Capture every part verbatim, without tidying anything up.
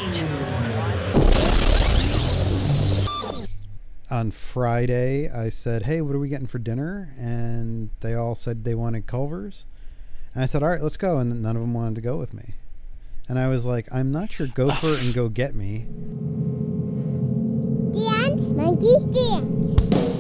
On Friday, I said, "Hey, what are we getting for dinner?" And they all said they wanted Culver's. And I said, "All right, let's go." And none of them wanted to go with me. And I was like, "I'm not your gopher and go get me." Dance, monkey, dance.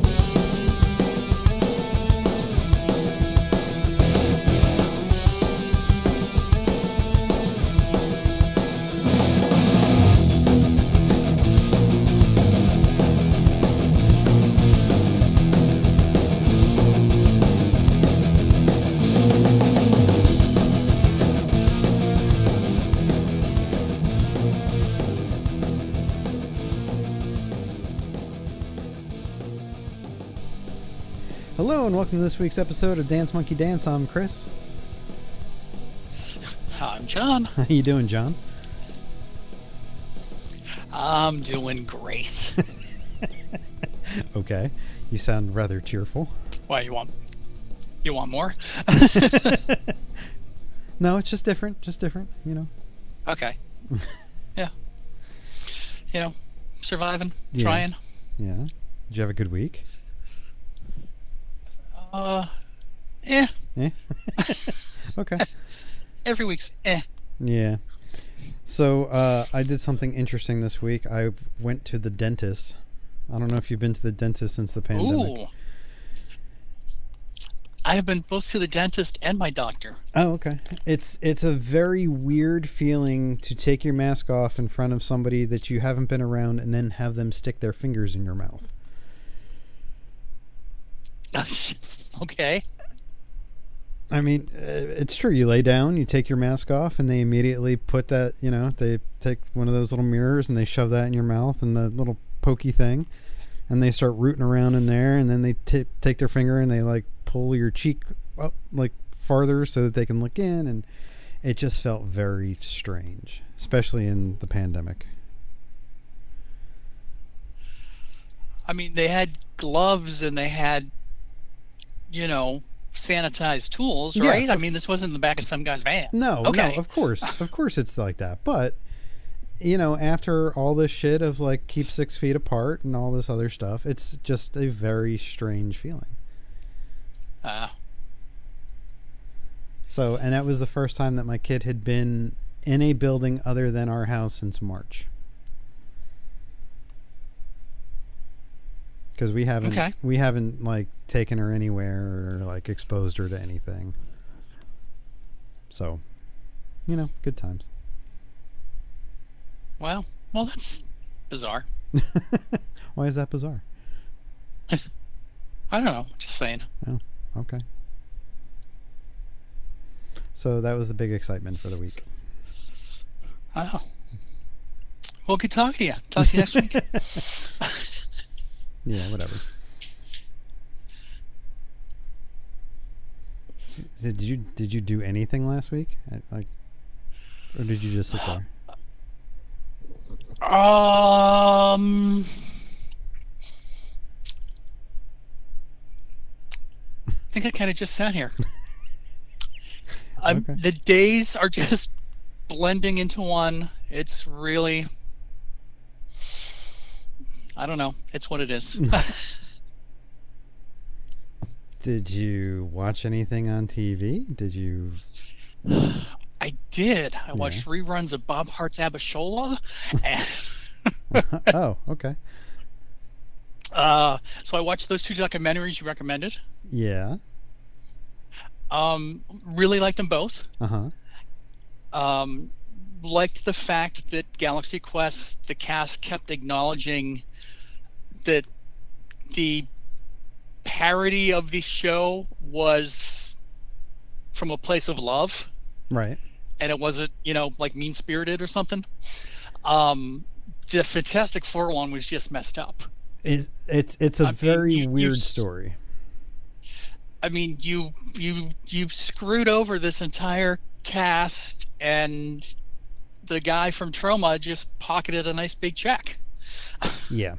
Hello and welcome to this week's episode of Dance Monkey Dance. I'm Chris. I'm John. How you doing, John? I'm doing great. Okay. You sound rather cheerful. Why, you want you want more? No, it's just different. Just different, you know. Okay. Yeah. You know, surviving, Yeah. trying. Yeah. Did you have a good week? Uh, eh. Yeah. Okay. Every week's eh. Yeah. So uh, I did something interesting this week. I went to the dentist. I don't know if you've been to the dentist since the pandemic. Ooh. I have been both to the dentist and my doctor. Oh, okay. It's it's a very weird feeling to take your mask off in front of somebody that you haven't been around and then have them stick their fingers in your mouth. Okay. I mean, uh, it's true. You lay down, you take your mask off, and they immediately put that, you know, they take one of those little mirrors and they shove that in your mouth and the little pokey thing, and they start rooting around in there, and then they t- take their finger and they, like, pull your cheek up, like, farther so that they can look in, and it just felt very strange, especially in the pandemic. I mean, they had gloves and they had, you know, sanitized tools, Yes, right? I of- mean, this wasn't in the back of some guy's van. No, Okay. no, of course, of course it's like that. But, you know, after all this shit of, like, keep six feet apart and all this other stuff, it's just a very strange feeling. Uh, So, and that was the first time that my kid had been in a building other than our house since March. Because we haven't, Okay. we haven't, like, taken her anywhere or, like, exposed her to anything. So, you know, good times. well, well, that's bizarre. Why is that bizarre? I don't know. Just saying. Okay. So that was the big excitement for the week. Oh. Well, good talking to you. Talk to you next week. Yeah, whatever. Did you did you do anything last week? I- Like, or did you just sit there? Um. I think I kind of just sat here. I'm, Okay. The days are just blending into one. It's really, I don't know. It's what it is. Did you watch anything on T V? Did you? I did. I watched reruns of Bob Hart's Abishola. And Oh, okay. uh, so I watched those two documentaries you recommended. Yeah. Um, really liked them both. Uh huh. Um, liked the fact that Galaxy Quest, the cast kept acknowledging that the parody of the show was from a place of love, Right. and it wasn't, you know, like mean-spirited or something. Um, the Fantastic Four one was just messed up. It's it's it's a I mean, very you- you weird s- story. I mean, you you you screwed over this entire cast, and the guy from Troma just pocketed a nice big check. Yeah.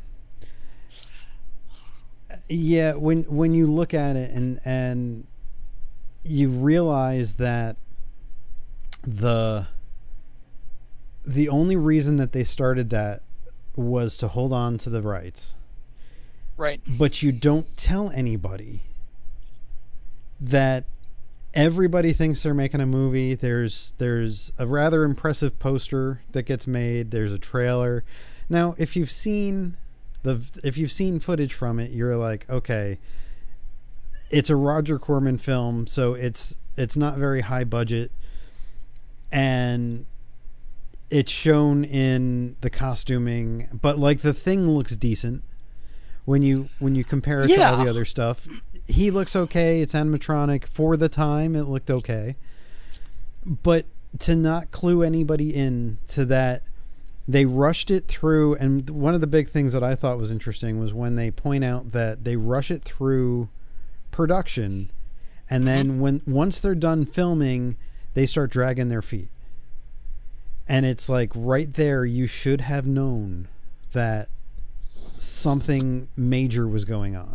Yeah, when when you look at it and and you realize that the the only reason that they started that was to hold on to the rights. Right. But you don't tell anybody that everybody thinks they're making a movie. There's there's a rather impressive poster that gets made. There's a trailer. Now, if you've seen the if you've seen footage from it, you're like, okay, it's a Roger Corman film, so it's it's not very high budget, and it's shown in the costuming, but like the thing looks decent when you when you compare it Yeah. to all the other stuff. He looks okay. It's animatronic. For the time, it looked okay. But to not clue anybody in to that, they rushed it through. And one of the big things that I thought was interesting was when they point out that they rush it through production, and then when once they're done filming, they start dragging their feet. And it's like right there, you should have known that something major was going on.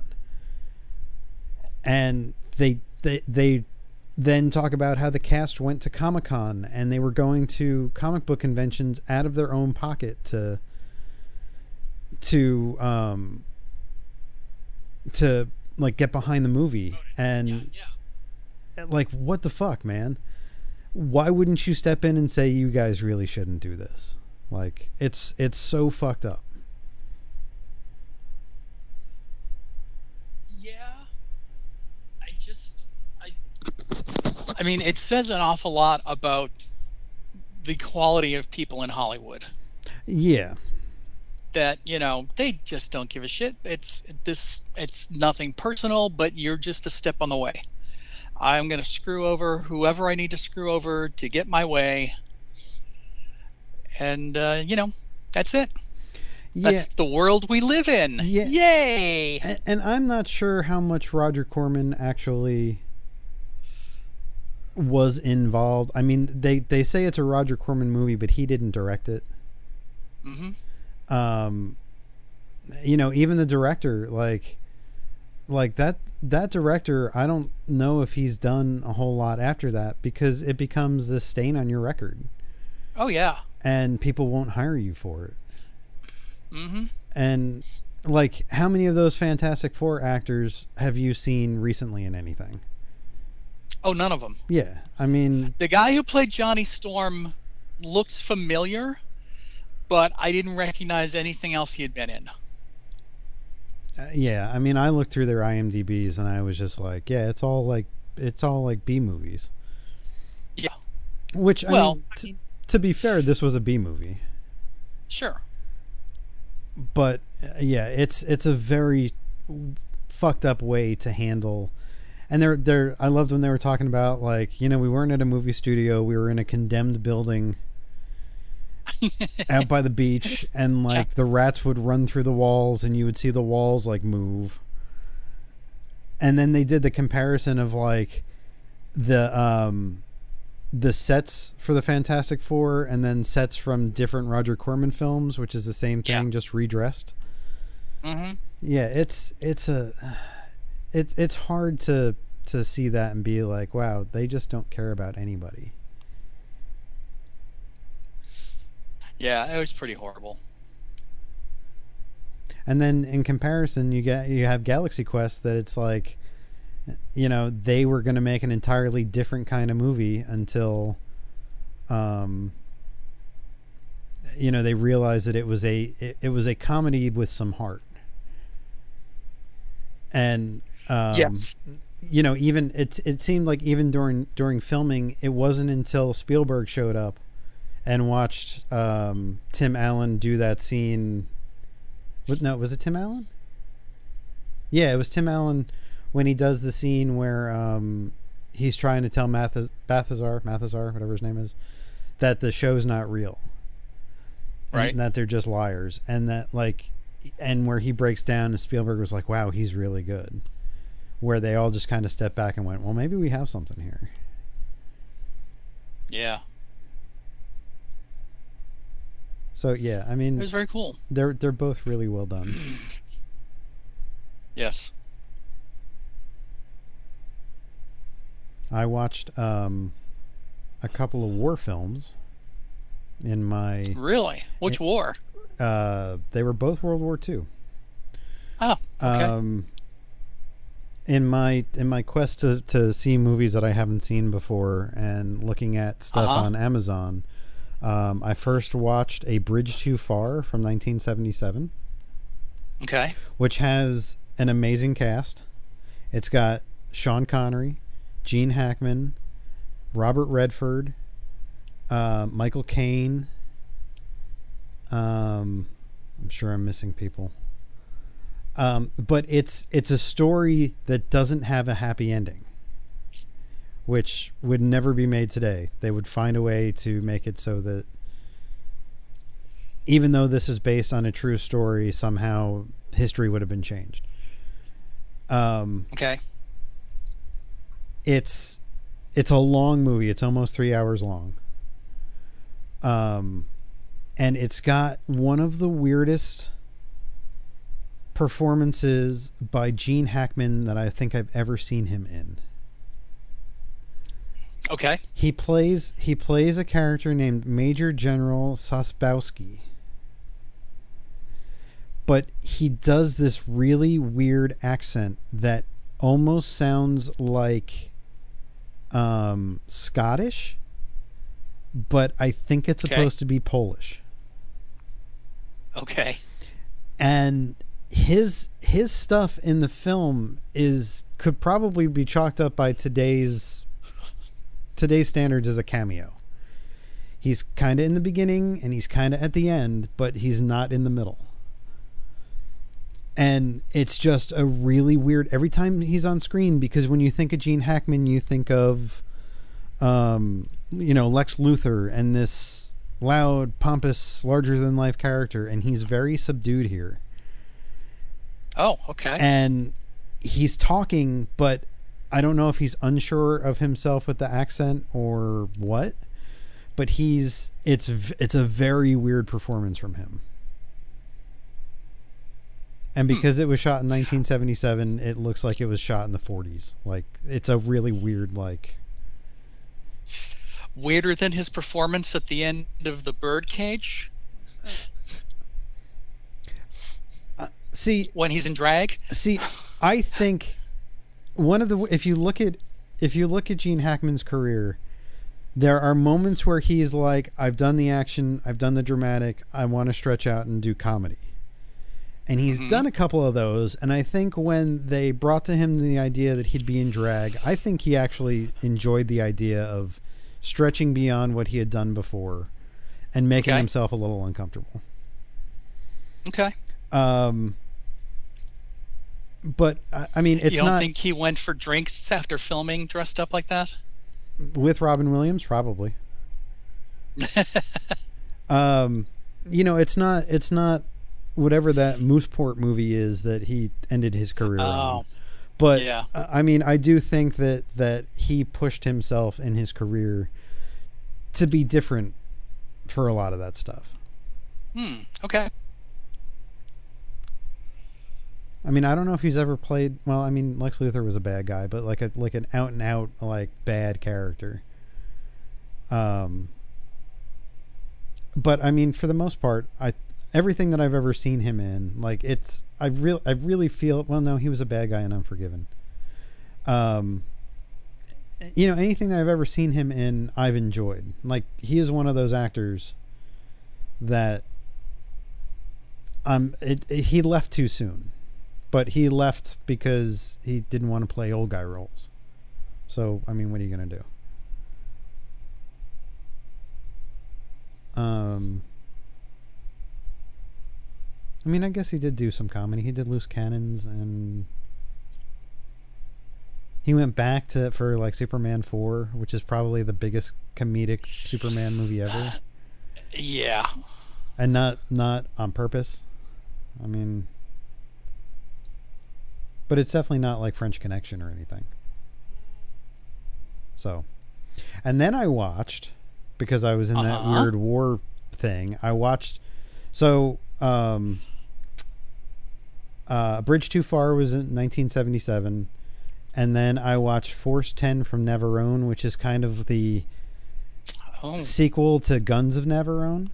And they they they then talk about how the cast went to Comic-Con and they were going to comic book conventions out of their own pocket to to um to like get behind the movie. And Yeah, yeah. like, what the fuck, man? Why wouldn't you step in and say, you guys really shouldn't do this? Like, it's it's so fucked up. Yeah. I just I I mean, it says an awful lot about the quality of people in Hollywood. Yeah. That, you know, they just don't give a shit. It's this it's nothing personal, but you're just a step on the way. I'm going to screw over whoever I need to screw over to get my way. And uh, you know, that's it. Yeah. That's the world we live in. Yeah. Yay! And, and I'm not sure how much Roger Corman actually was involved. I mean, they, they say it's a Roger Corman movie, but he didn't direct it. Mm-hmm. Um, you know, even the director, like, like that, that director, I don't know if he's done a whole lot after that, because it becomes this stain on your record Oh yeah. and people won't hire you for it. Mm-hmm. And like, how many of those Fantastic Four actors have you seen recently in anything? Oh, none of them. Yeah, I mean, The guy who played Johnny Storm looks familiar, but I didn't recognize anything else he had been in. uh, yeah, I mean, I looked through their IMDb's and I was just like, yeah, it's all like it's all like B movies. Yeah. Which, I Well, mean, I t- mean, to be fair, this was a B movie, sure. but uh, yeah, it's it's a very fucked up way to handle. And they're they're I loved when they were talking about, like, you know, we weren't at a movie studio, we were in a condemned building out by the beach, and like, yeah, the rats would run through the walls and you would see the walls like move. And then they did the comparison of like the um the sets for the Fantastic Four and then sets from different Roger Corman films, which is the same thing, Yeah. just redressed. Mm-hmm. Yeah, it's it's a it's it's hard to to see that and be like, wow, they just don't care about anybody. Yeah, it was pretty horrible. And then in comparison, you get you have Galaxy Quest, that it's like, you know, they were going to make an entirely different kind of movie until, um, you know, they realized that it was a it, it was a comedy with some heart. And um, Yes. you know, even it it seemed like even during during filming, it wasn't until Spielberg showed up and watched um, Tim Allen do that scene. What, no, was it Tim Allen? Yeah, it was Tim Allen when he does the scene where um, he's trying to tell Math- Balthazar, Balthazar, whatever his name is, that the show's not real, Right. and that they're just liars, and that like, and where he breaks down, and Spielberg was like, "Wow, he's really good." Where they all just kind of stepped back and went, "Well, maybe we have something here." Yeah. So yeah, I It mean, was very cool. they're they're both really well done. Yes. I watched um, a couple of war films. in my. Really? Which war? Uh, they were both World War Two. Oh, okay. Um, in my in my quest to, to see movies that I haven't seen before and looking at stuff Uh-huh. on Amazon, um, I first watched A Bridge Too Far from nineteen seventy-seven, Okay. which has an amazing cast. It's got Sean Connery, Gene Hackman, Robert Redford, uh, Michael Caine. Um, I'm sure I'm missing people. Um, but it's it's a story that doesn't have a happy ending, which would never be made today. They would find a way to make it so that even though this is based on a true story, somehow history would have been changed. Um, Okay. it's it's a long movie. It's almost three hours long. Um, and it's got one of the weirdest performances by Gene Hackman that I think I've ever seen him in. Okay. He plays he plays a character named Major General Sosbowski. But he does this really weird accent that almost sounds like um, Scottish, but I think it's Okay. supposed to be Polish. Okay. And his his stuff in the film is could probably be chalked up by today's today's standards as a cameo. He's kind of in the beginning and he's kind of at the end, but he's not in the middle. And it's just a really weird every time he's on screen, because when you think of Gene Hackman, you think of um, you know, Lex Luthor and this loud, pompous, larger than life character, and he's very subdued here. Oh, okay. And he's talking, but I don't know if he's unsure of himself with the accent or what, but he's it's it's a very weird performance from him. And because it was shot in nineteen seventy-seven, it looks like it was shot in the forties. Like, it's a really weird, like... Weirder than his performance at the end of The Birdcage Uh, see, when he's in drag. see, I think one of the... If you look at if you look at Gene Hackman's career, there are moments where he's like, I've done the action, I've done the dramatic, I want to stretch out and do comedy. And he's Mhm. done a couple of those, and I think when they brought to him the idea that he'd be in drag, I think he actually enjoyed the idea of stretching beyond what he had done before and making Okay. himself a little uncomfortable. Okay. Um, but, I I mean, it's you don't not... think he went for drinks after filming dressed up like that? With Robin Williams, probably. um, you know, it's not... It's not... whatever that Mooseport movie is that he ended his career on. Oh, But yeah. uh, I mean, I do think that that he pushed himself in his career to be different for a lot of that stuff. Hmm. Okay. I mean, I don't know if he's ever played. Well, I mean, Lex Luthor was a bad guy, but like a like an out and out like bad character. Um. But I mean, for the most part, I everything that I've ever seen him in, like it's I really I really feel. Well, no, he was a bad guy in Unforgiven. Um. You know, anything that I've ever seen him in, I've enjoyed. Like, he is one of those actors that um it, it, he left too soon. But he left because he didn't want to play old guy roles. So, I mean, what are you going to do? Um, I mean, I guess he did do some comedy. He did Loose Cannons, and he went back to for like Superman four, which is probably the biggest comedic Superman movie ever, Yeah. and not not on purpose. I mean, but it's definitely not like French Connection or anything. So, and then I watched, because I was in that Uh-huh. weird war thing, I watched, so, um, uh, Bridge Too Far was in nineteen seventy-seven, and then I watched Force ten from Navarone, which is kind of the Oh. sequel to Guns of Navarone.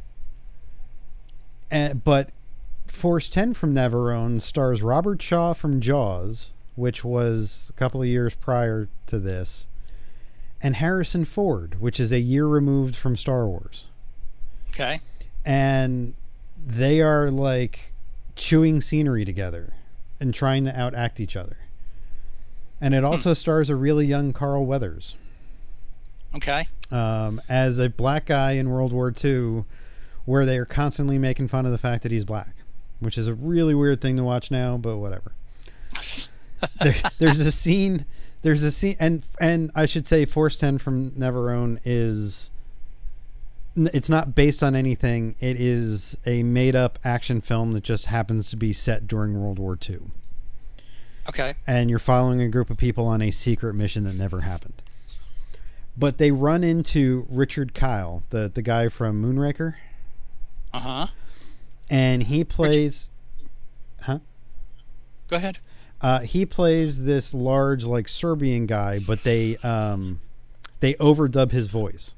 And, but Force ten from Navarone stars Robert Shaw from Jaws, which was a couple of years prior to this, and Harrison Ford, which is a year removed from Star Wars. Okay. And they are like chewing scenery together and trying to outact each other. And it also hmm. stars a really young Carl Weathers. Okay. Um, as a black guy in World War Two, where they are constantly making fun of the fact that he's black, which is a really weird thing to watch now, but whatever. there, there's a scene, there's a scene, and and I should say Force ten from Navarone is, it's not based on anything. It is a made-up action film that just happens to be set during World War Two. Okay. And you're following a group of people on a secret mission that never happened. But they run into Richard Kyle, the, the guy from Moonraker. Uh-huh. And he plays... Richard. Huh? Go ahead. Uh, he plays this large, like, Serbian guy, but they um, they overdub his voice.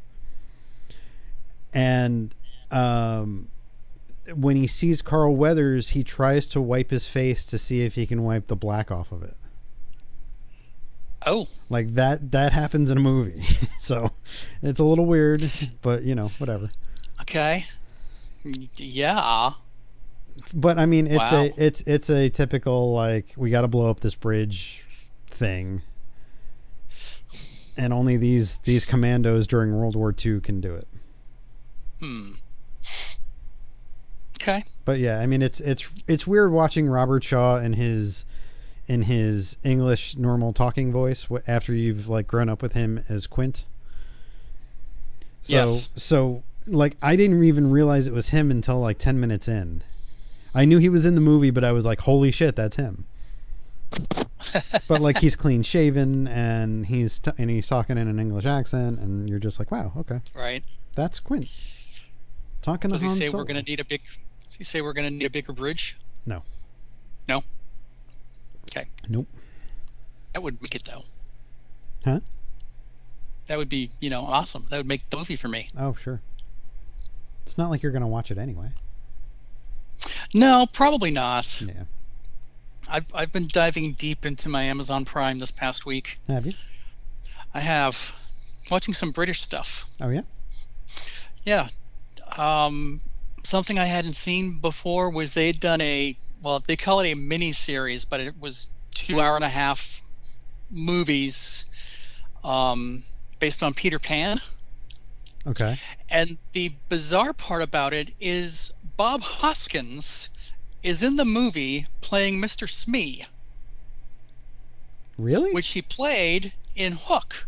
And um, when he sees Carl Weathers, he tries to wipe his face to see if he can wipe the black off of it. Oh. Like, that that happens in a movie. So, it's a little weird, but, you know, whatever. Okay. Yeah. But I mean, it's wow. a it's it's a typical, like, we got to blow up this bridge thing, and only these these commandos during World War Two can do it. Hmm. Okay. But yeah, I mean, it's it's it's weird watching Robert Shaw in his in his English normal talking voice after you've like grown up with him as Quint. So yes. so like I didn't even realize it was him until like ten minutes in. I knew he was in the movie, but I was like, holy shit, that's him. But like, he's clean shaven and he's t- and he's talking in an English accent, and you're just like, wow, okay, right, that's Quint talking to Han Solo. Does he say Solo. we're gonna need a big? Does he say we're gonna need a bigger bridge? No. No. Okay. Nope. That would make it though. Huh? That would be, you know, awesome. That would make the movie for me. Oh, sure. It's not like you're gonna watch it anyway. No, probably not. Yeah. I've I've been diving deep into my Amazon Prime this past week. Have you? I have. Watching some British stuff. Oh yeah? Yeah. Um, something I hadn't seen before was they'd done a, well, they call it a mini series, but it was two hour and a half movies um, based on Peter Pan. Okay. And the bizarre part about it is Bob Hoskins is in the movie playing Mister Smee. Really? Which he played in Hook.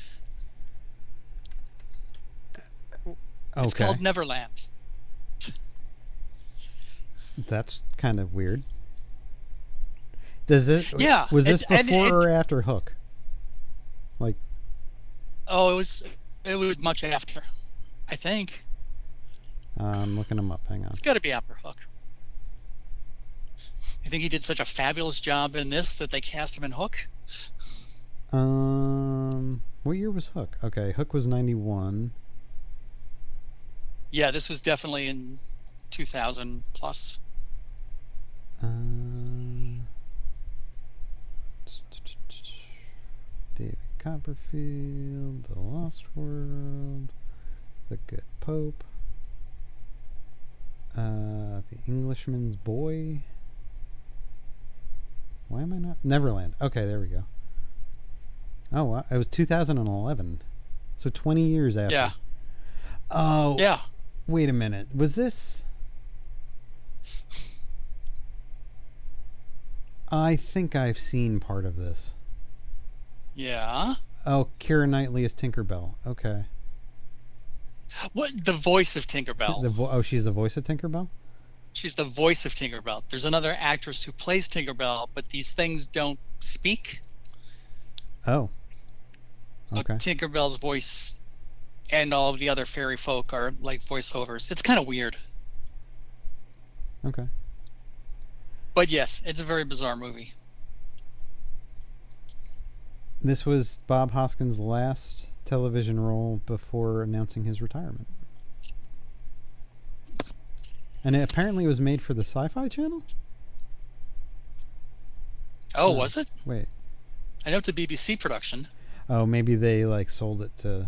Okay. It's called Neverland. That's kind of weird. Does it? Yeah. Was this and, before and it, or after Hook? Like. Oh, it was. It was much after, I think. I'm looking him up. Hang on. It's got to be after Hook. I think he did such a fabulous job in this that they cast him in Hook. Um, what year was Hook? Okay, Hook was ninety-one. Yeah, this was definitely in two thousand plus. Um, David Copperfield, The Lost World, The Good Pope, uh, The Englishman's Boy. Why am I not? Neverland. Okay, there we go. Oh, wow. It was two thousand eleven. So twenty years after. Yeah. Oh. Yeah. Wait a minute. Was this... I think I've seen part of this. Yeah. Oh, Keira Knightley is Tinkerbell. Okay. What? The voice of Tinkerbell. The vo- oh, she's the voice of Tinkerbell? She's the voice of Tinkerbell. There's another actress who plays Tinkerbell, but these things don't speak. Oh. So Okay. Tinkerbell's voice and all of the other fairy folk are like voiceovers. It's kind of weird. Okay. But yes, it's a very bizarre movie. This was Bob Hoskins' last television role before announcing his retirement. And it apparently was made for the Sci-Fi Channel? Oh, No. was it? Wait. I know it's a B B C production. Oh, maybe they like sold it to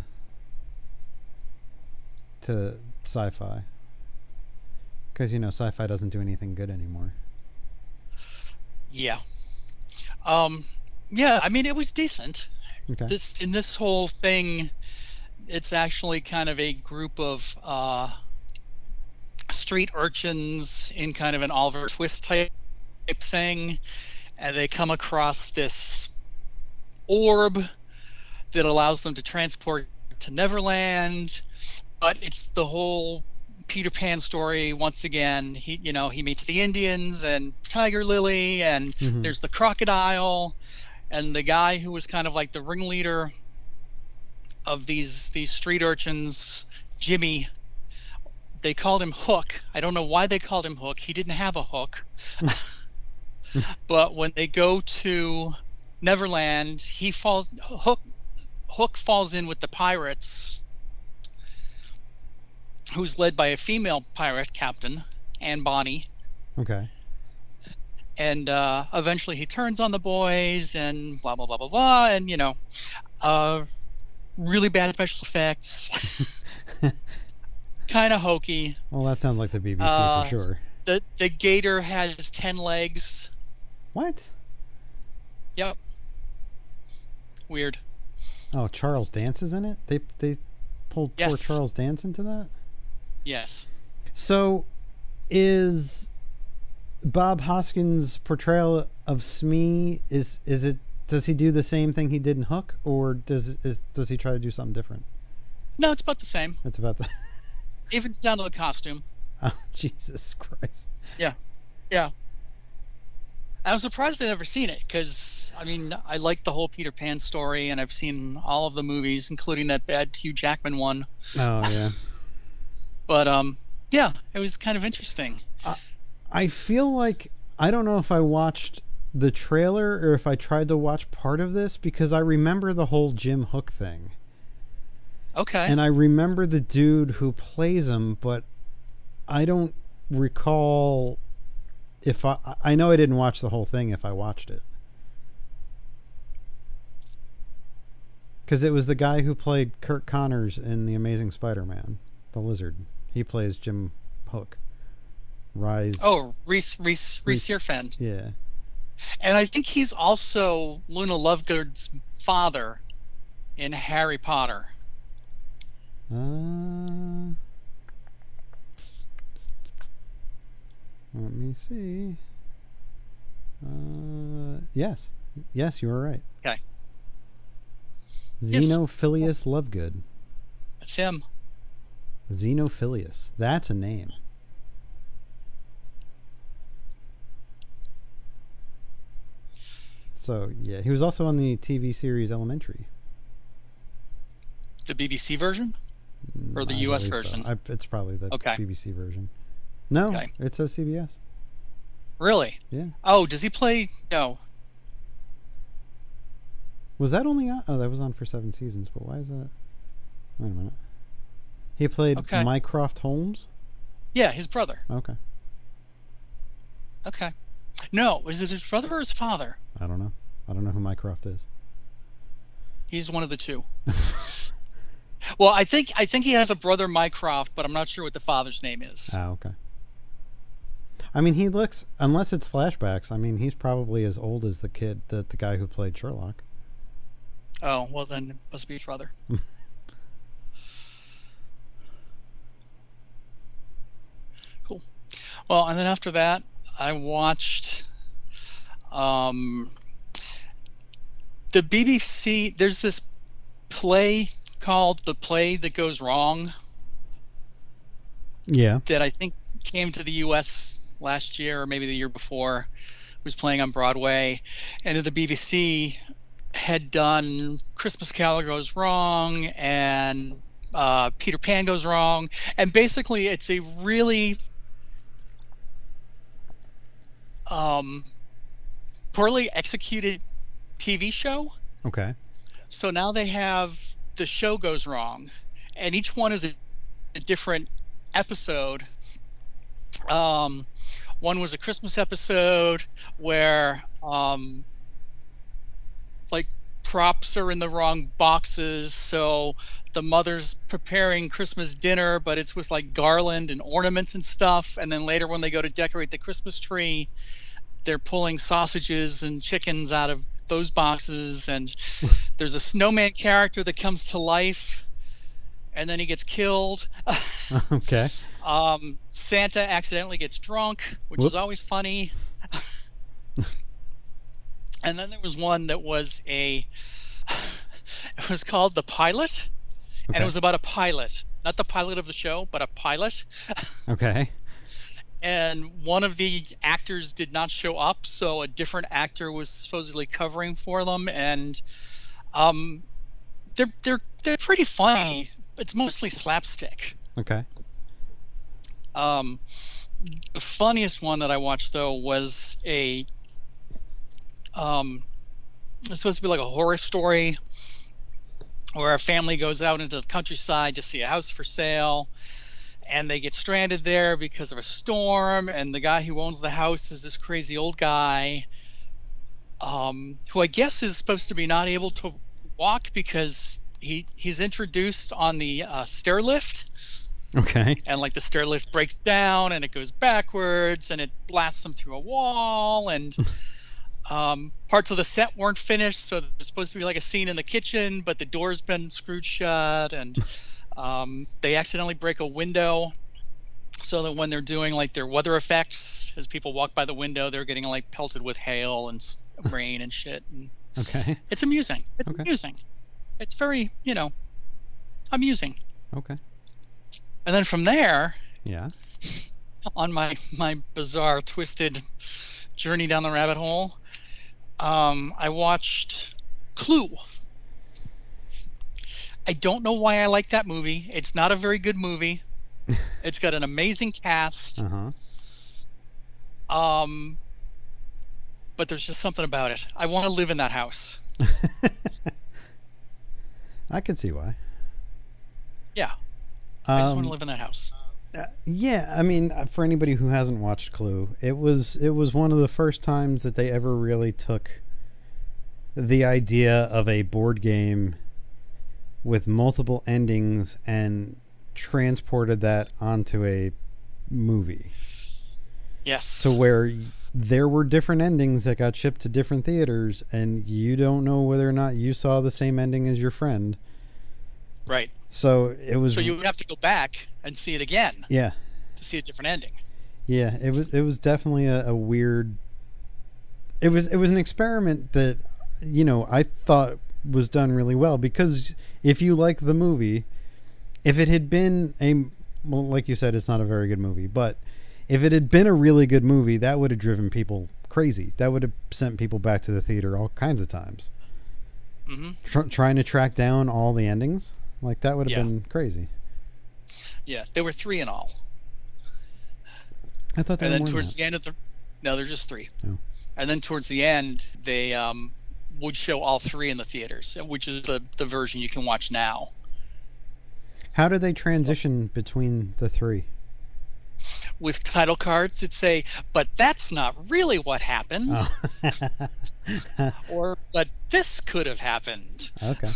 to Sci-Fi. Because, you know, Sci-Fi doesn't do anything good anymore. Yeah. Um, yeah, I mean, it was decent. Okay. This in this whole thing, it's actually kind of a group of uh, street urchins in kind of an Oliver Twist type thing, and they come across this orb that allows them to transport to Neverland. But it's the whole Peter Pan story once again. He, you know, he meets the Indians and Tiger Lily, and Mhm. there's the crocodile, and the guy who was kind of like the ringleader of these these street urchins, Jimmy. They called him Hook. I don't know why they called him Hook. He didn't have a hook. But when they go to Neverland, he falls Hook Hook falls in with the pirates, who's led by a female pirate captain, Anne Bonny. Okay. And uh, eventually he turns on the boys and blah, blah, blah, blah, blah. And, you know, uh, really bad special effects. Kind of hokey. Well, that sounds like the B B C Uh, for sure. The, the gator has ten legs. What? Yep. Weird. Oh, Charles Dance is in it? They they pulled poor Yes. Charles Dance into that? Yes. So, is Bob Hoskins' portrayal of Smee, is is it, does he do the same thing he did in Hook, or does is does he try to do something different? No, it's about the same. It's about the Even down to the costume. Oh, Jesus Christ. Yeah. Yeah. I was surprised I'd never seen it because, I mean, I like the whole Peter Pan story, and I've seen all of the movies, including that bad Hugh Jackman one. Oh, yeah. But, um, yeah, it was kind of interesting. I feel like, I don't know if I watched the trailer or if I tried to watch part of this, because I remember the whole Jim Hook thing. Okay. And I remember the dude who plays him, but I don't recall if I I know I didn't watch the whole thing if I watched it. Because it was the guy who played Kirk Connors in The Amazing Spider-Man, the Lizard. He plays Jim Hook. Rise. Oh, Reese Reese Reese Reese. Yearfan. Yeah. And I think he's also Luna Lovegood's father in Harry Potter. Uh, let me see. Uh, yes. Yes, you were right. Okay. Yes. Xenophilius Lovegood. That's him. Xenophilius. That's a name. So, yeah. He was also on the T V series Elementary. The B B C version? Or the I U S believe so. version? I, it's probably the Okay. B B C version. No, Okay. it says C B S. Really? Yeah. Oh, does he play? No. Was that only on? Oh, that was on for seven seasons. But why is that? Wait a minute. He played Okay. Mycroft Holmes. Yeah, his brother. Okay, Okay. No, is it his brother or his father? I don't know. I don't know who Mycroft is. He's one of the two. Well, I think I think he has a brother Mycroft, but I'm not sure what the father's name is. Ah, okay. I mean, he looks, unless it's flashbacks. I mean, he's probably as old as the kid, the the guy who played Sherlock. Oh, well then it must be his brother. Cool. Well, and then after that, I watched um, the B B C. There's this play called The Play That Goes Wrong Yeah. that I think came to the U S last year or maybe the year before. Was playing on Broadway, and the B B C had done Christmas Carol Goes Wrong and uh, Peter Pan Goes Wrong, and basically it's a really um, poorly executed T V show. Okay. So now they have the show goes wrong, and each one is a, a different episode. Um, one was a Christmas episode where um, like props are in the wrong boxes, so the mother's preparing Christmas dinner, but it's with like garland and ornaments and stuff. And then later, when they go to decorate the Christmas tree, they're pulling sausages and chickens out of those boxes. And there's a snowman character that comes to life, and then he gets killed. Okay. Um, Santa accidentally gets drunk, which Whoops. is always funny. And then there was one that was a, it was called The Pilot, and Okay. it was about a pilot, not the pilot of the show, but a pilot. Okay. And one of the actors did not show up, so a different actor was supposedly covering for them. And um, they're they're they're pretty funny. It's mostly slapstick. Okay. Um, the funniest one that I watched though was a um, it's supposed to be like a horror story where a family goes out into the countryside to see a house for sale, and they get stranded there because of a storm. And the guy who owns the house is this crazy old guy, um, who I guess is supposed to be not able to walk because he he's introduced on the uh, stair lift. Okay. And like the stair lift breaks down and it goes backwards and it blasts them through a wall, and um, parts of the set weren't finished, so there's supposed to be like a scene in the kitchen, but the door's been screwed shut, and um, they accidentally break a window, so that when they're doing like their weather effects, as people walk by the window, they're getting like pelted with hail and s- rain and shit. And Okay. it's amusing. It's Okay. amusing. It's very, you know, amusing. Okay. And then from there, Yeah. on my my bizarre, twisted journey down the rabbit hole, um, I watched Clue. I don't know why I like that movie. It's not a very good movie. It's got an amazing cast, Uh huh. um, but there's just something about it. I want to live in that house. I can see why. Yeah, I just want Um, to live in that house. Uh, yeah, I mean, uh, for anybody who hasn't watched Clue, it was it was one of the first times that they ever really took the idea of a board game with multiple endings and transported that onto a movie. Yes. So where y- there were different endings that got shipped to different theaters, and you don't know whether or not you saw the same ending as your friend. Right. So it was So you would have to go back and see it again yeah. to see a different ending. Yeah, it was it was definitely a, a weird. It was it was an experiment that, you know, I thought was done really well, because if you like the movie, if it had been a, well, like you said, it's not a very good movie, but if it had been a really good movie, that would have driven people crazy. That would have sent people back to the theater all kinds of times. Hmm. Tr- trying to track down all the endings, like that would have Yeah. been crazy. Yeah, there were three in all. I thought there And were then more than towards that. the end of the, no, they're just three. Oh. And then towards the end, they um, would show all three in the theaters, which is the the version you can watch now. How did they transition between the three? With title cards that say, "But that's not really what happened," Oh. or "But this could have happened." Okay.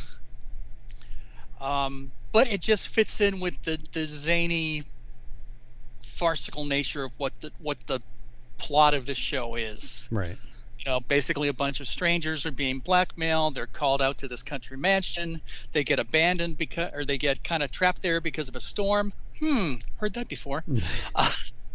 Um, but it just fits in with the, the zany, farcical nature of what the what the plot of this show is. Right. You know, basically a bunch of strangers are being blackmailed. They're called out to this country mansion. They get abandoned because, or they get kind of trapped there because of a storm. Hmm, heard that before. uh,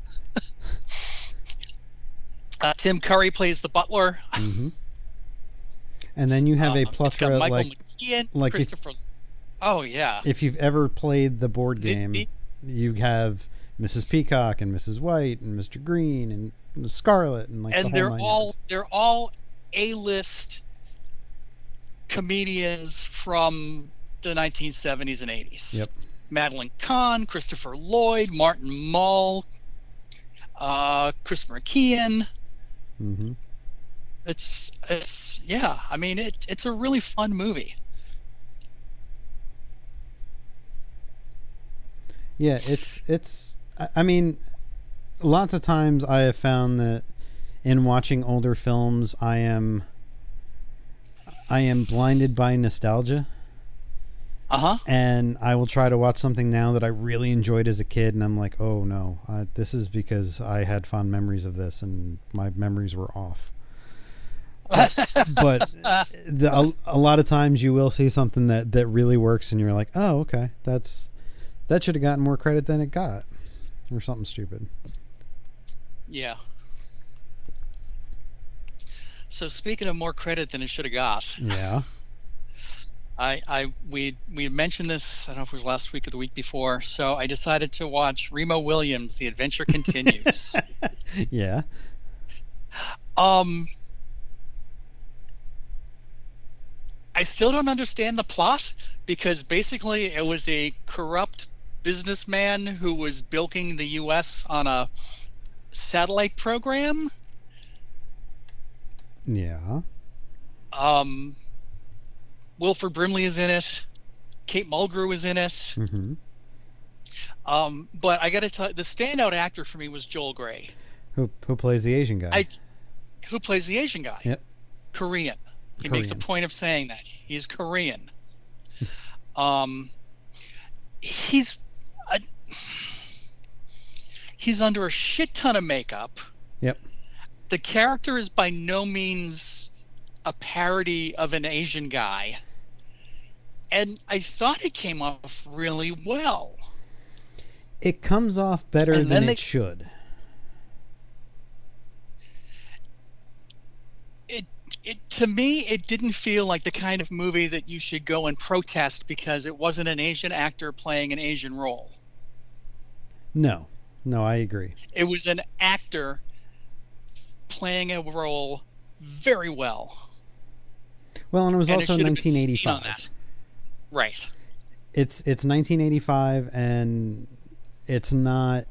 uh, Tim Curry plays the butler. hmm And then you have Uh, a it's got plethora, Michael like McKean, like if- Christopher. Oh yeah. if you've ever played the board The- game, the- you have Missus Peacock and Missus White and Mister Green and Miss Scarlet and like the and whole they're nine all yards. they're all A-list comedians from the nineteen seventies and eighties. Yep. Madeline Kahn, Christopher Lloyd, Martin Mull, uh, Chris McKeon. hmm It's it's yeah. I mean it it's a really fun movie. Yeah, it's it's. I I mean, lots of times I have found that in watching older films, I am I am blinded by nostalgia, Uh huh. and I will try to watch something now that I really enjoyed as a kid, and I'm like, oh no, uh, this is because I had fond memories of this, and my memories were off. But the, a, a lot of times you will see something that, that really works, and you're like, oh, okay, that's that should have gotten more credit than it got, or something stupid. Yeah. So speaking of more credit than it should have got, Yeah. I, I we we mentioned this. I don't know if it was last week or the week before. So I decided to watch Remo Williams. The Adventure Continues. Yeah. um, I still don't understand the plot because basically it was a corrupt businessman who was bilking the U S on a satellite program. Yeah. Um, Wilford Brimley is in it. Kate Mulgrew is in it. Mm-hmm. Um, but I got to tell you, the standout actor for me was Joel Grey. Who who plays the Asian guy? I, who plays the Asian guy? Yep. Korean. He Korean. makes a point of saying that he's Korean. um, he's a, he's under a shit ton of makeup. Yep. The character is by no means a parody of an Asian guy, and I thought it came off really well. It comes off better And than then it they- should. It, it to me, it didn't feel like the kind of movie that you should go and protest because it wasn't an Asian actor playing an Asian role. No. No, I agree. It was an actor playing a role very well. Well, and it was And it also should have been seen on nineteen eighty-five. that. Right. It's it's nineteen eighty-five, and it's not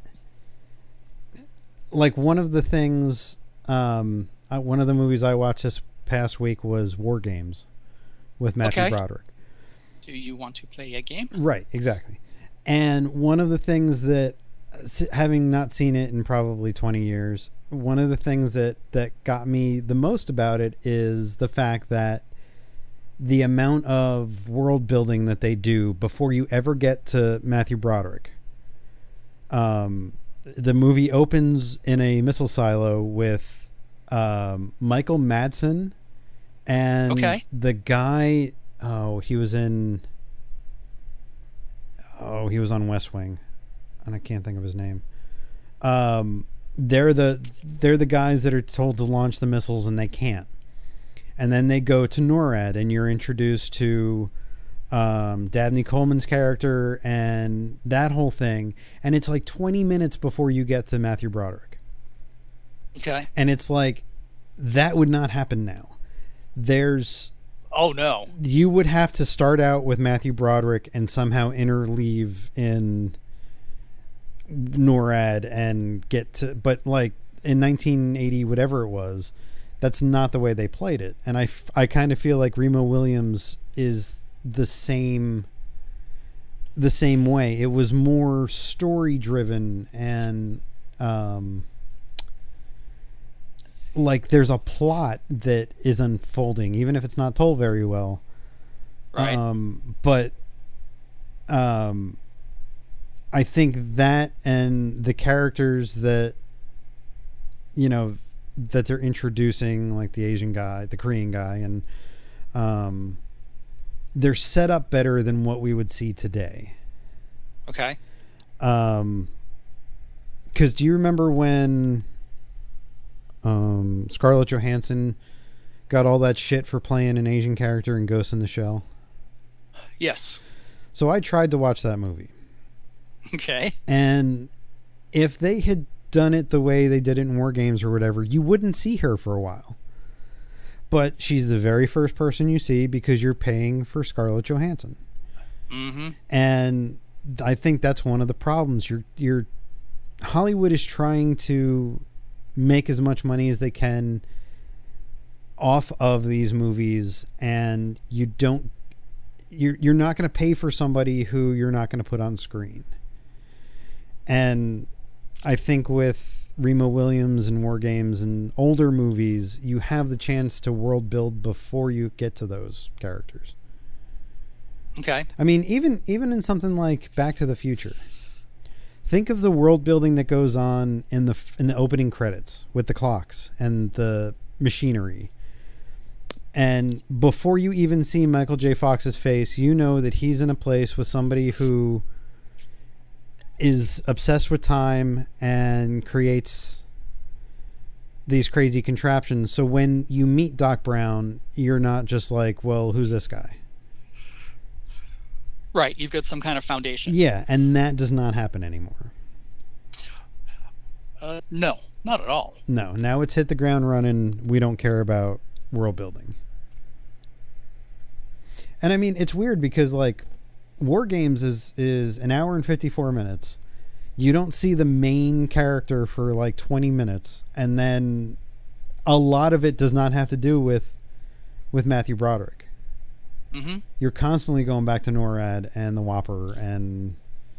like one of the things. Um, uh, one of the movies I watched this past week was War Games with Matthew Okay. Broderick. Do you want to play a game? Right, exactly. And one of the things that, s- having not seen it in probably twenty years, one of the things that, that got me the most about it is the fact that the amount of world building that they do before you ever get to Matthew Broderick. Um, the movie opens in a missile silo with um, Michael Madsen and Okay. the guy. Oh, he was in. Oh, he was on West Wing, and I can't think of his name. Um, they're the they're the guys that are told to launch the missiles, and they can't. And then they go to NORAD, and you're introduced to um, Dabney Coleman's character and that whole thing. And it's like twenty minutes before you get to Matthew Broderick. Okay. And it's like, that would not happen now. There's, Oh no. you would have to start out with Matthew Broderick and somehow interleave in NORAD and get to, but like in nineteen eighty, whatever it was, that's not the way they played it. And I, f- I kind of feel like Remo Williams is the same, the same way. It was more story driven and, um, like there's a plot that is unfolding, even if it's not told very well. Right. Um, but, um, I think that and the characters that, you know, that they're introducing, like the Asian guy, the Korean guy, and um, they're set up better than what we would see today. Okay. Um, because do you remember when um, Scarlett Johansson got all that shit for playing an Asian character in Ghost in the Shell? Yes. So I tried to watch that movie. Okay. And if they had done it the way they did it in War Games or whatever, you wouldn't see her for a while. But she's the very first person you see because you're paying for Scarlett Johansson. Mm-hmm. And I think that's one of the problems. You're, you're Hollywood is trying to make as much money as they can off of these movies, and you don't you're you're not going to pay for somebody who you're not going to put on screen. And I think with Remo Williams and War Games and older movies, you have the chance to world build before you get to those characters. Okay. I mean, even even in something like Back to the Future, think of the world building that goes on in the in the opening credits with the clocks and the machinery. And before you even see Michael J. Fox's face, you know that he's in a place with somebody who is obsessed with time and creates these crazy contraptions. So when you meet Doc Brown, you're not just like, well, who's this guy? Right, you've got some kind of foundation. Yeah, and that does not happen anymore. Uh, no, not at all. No, now it's hit the ground running. We don't care about world building. And I mean, it's weird because like War Games is is an hour and fifty-four minutes. You don't see the main character for like twenty minutes, and then a lot of it does not have to do with with Matthew Broderick. Mm-hmm. You're constantly going back to NORAD and the Whopper and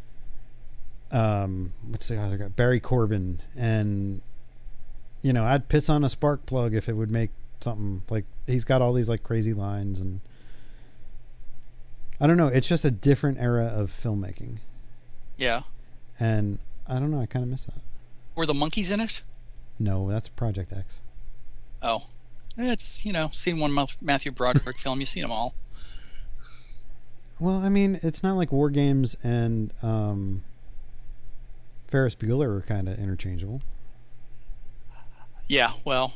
um, what's the other guy? Barry Corbin, and you know, I'd piss on a spark plug if it would make something. Like he's got all these like crazy lines, and I don't know. It's just a different era of filmmaking. Yeah. And I don't know. I kind of miss that. Were the monkeys in it? No, that's Project X. Oh, it's you know, seen one Matthew Broderick film, you've seen them all. Well, I mean, it's not like War Games and um, Ferris Bueller are kind of interchangeable. Yeah, well,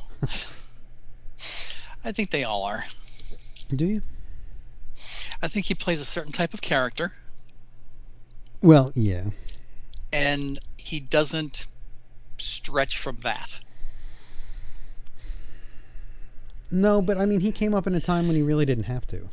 I think they all are. Do you? I think he plays a certain type of character. Well, yeah. And he doesn't stretch from that. No, but I mean, he came up in a time when he really didn't have to.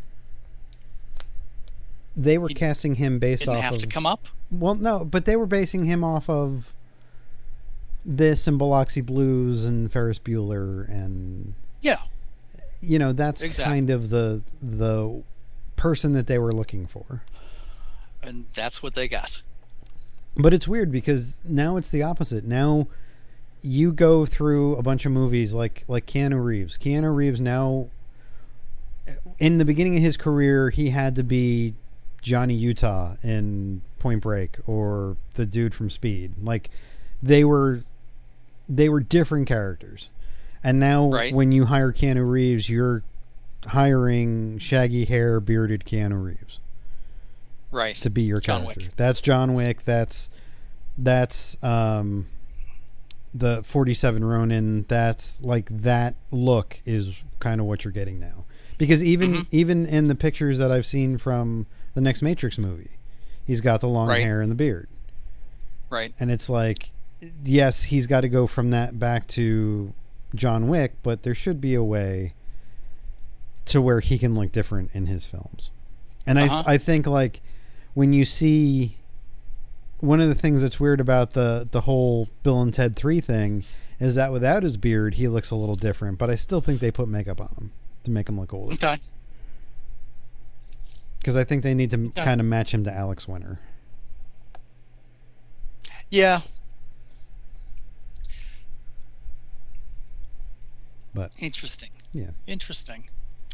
They were He casting him based Didn't off have of... to come up. Well, no, but they were basing him off of this and Biloxi Blues and Ferris Bueller, and Yeah, you know, that's Exactly. kind of the the person that they were looking for. and that's what they got. But it's weird because now it's the opposite. Now you go through a bunch of movies like like Keanu Reeves. Keanu Reeves now, in the beginning of his career, he had to be Johnny Utah in Point Break or the dude from Speed. Like they were they were different characters. And now Right. when you hire Keanu Reeves, you're hiring shaggy hair, bearded Keanu Reeves Right. to be your John character. Wick. That's John Wick. That's that's um, the forty-seven Ronin. That's like that look is kind of what you're getting now. Because even Mhm. even in the pictures that I've seen from the next Matrix movie, he's got the long Right. hair and the beard, Right. and it's like, yes, he's got to go from that back to John Wick, but there should be a way to where he can look different in his films. And Uh-huh. I I think like when you see one of the things that's weird about the the whole Bill and Ted three thing is that without his beard he looks a little different, but I still think they put makeup on him to make him look older, Okay. because I think they need to Yeah. kind of match him to Alex Winter. Yeah. But Interesting. yeah, Interesting.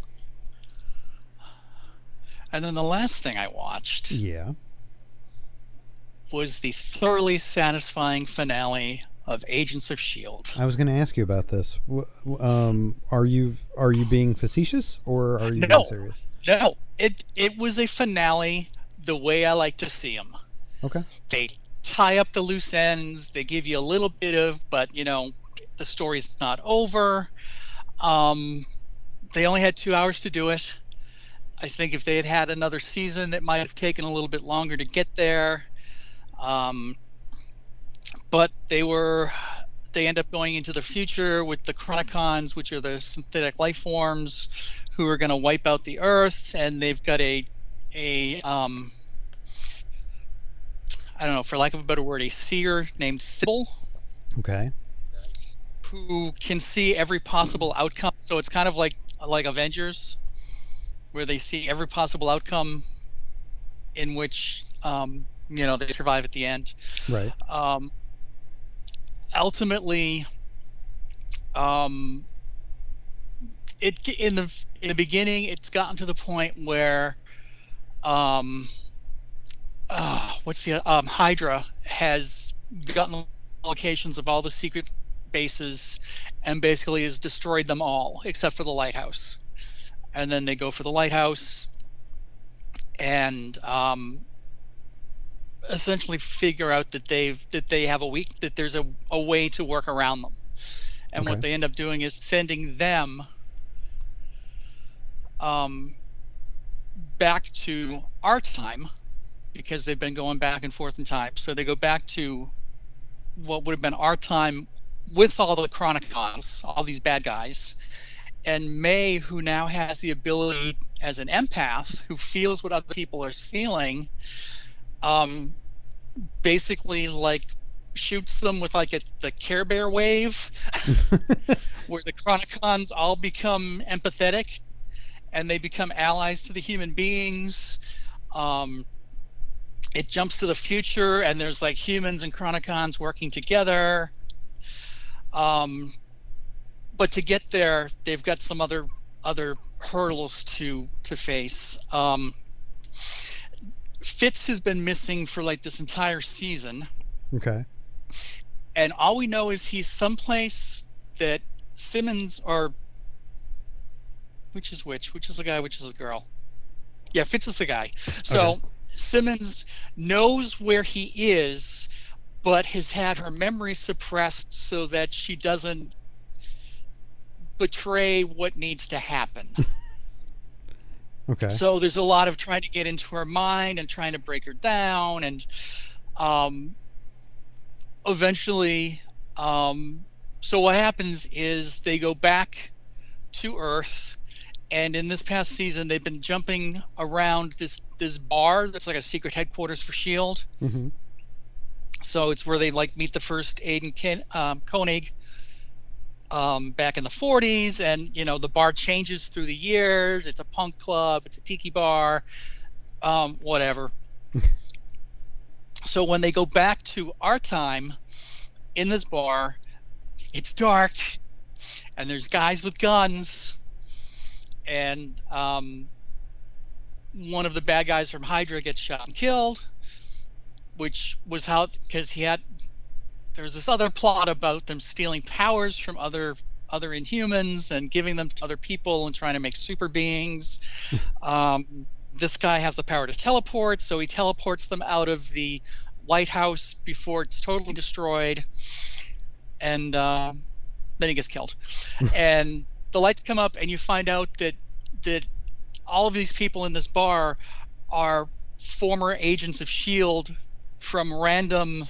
And then the last thing I watched yeah. was the thoroughly satisfying finale of Agents of S H I E L D. I was going to ask you about this. W- w- Um, are you are you being facetious or are you No. being serious? No, it it was a finale the way I like to see them. Okay. They tie up the loose ends. They give you a little bit of, but you know, the story's not over. Um, they only had two hours to do it. I think if they had had another season, it might have taken a little bit longer to get there. Um, but they were, they end up going into the future with the Chronicons, which are the synthetic life forms who are going to wipe out the Earth, and they've got a, a, um, I don't know, for lack of a better word, a seer named Sybil, Okay. who can see every possible outcome. So it's kind of like like Avengers, where they see every possible outcome in which um, you know, they survive at the end. Right. Um, ultimately, um, it in the in the beginning, it's gotten to the point where, um, uh, what's the um, Hydra has gotten locations of all the secret bases, and basically has destroyed them all except for the lighthouse. And then they go for the lighthouse, and um, essentially figure out that they've that they have a weak that there's a, a way to work around them. And Okay. what they end up doing is sending them um, back to our time, because they've been going back and forth in time. So they go back to what would have been our time with all the Chronicons, all these bad guys. And May, who now has the ability as an empath, who feels what other people are feeling, um, basically like shoots them with like a the Care Bear wave, where the Chronicons all become empathetic, and they become allies to the human beings. Um, it jumps to the future, and there's like humans and Chronicons working together. Um, but to get there, they've got some other other hurdles to to face. Um, Fitz has been missing for like this entire season, Okay. and all we know is he's someplace that Simmons, or which is which? Which is the guy? Which is the girl? Yeah, Fitz is the guy. So Okay. Simmons knows where he is, but has had her memory suppressed so that she doesn't betray what needs to happen. Okay. So there's a lot of trying to get into her mind and trying to break her down, and um, eventually, um, so what happens is they go back to Earth, and in this past season, they've been jumping around this this bar that's like a secret headquarters for SHIELD. Mm-hmm. So it's where they like meet the first Aiden Ken, um, Koenig um, back in the forties, and you know the bar changes through the years. It's a punk club, it's a tiki bar, um, whatever. So when they go back to our time in this bar, it's dark, and there's guys with guns, and um, one of the bad guys from Hydra gets shot and killed, which was how, because he had, there was this other plot about them stealing powers from other other Inhumans and giving them to other people and trying to make super beings. Um, this guy has the power to teleport, so he teleports them out of the lighthouse before it's totally destroyed, and uh, then he gets killed. And the lights come up, and you find out that that all of these people in this bar are former agents of SHIELD from random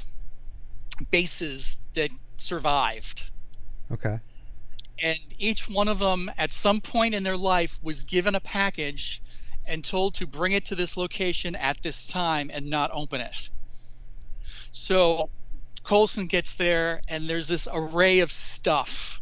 bases that survived. Okay. And each one of them at some point in their life was given a package and told to bring it to this location at this time and not open it. So Coulson gets there, and there's this array of stuff.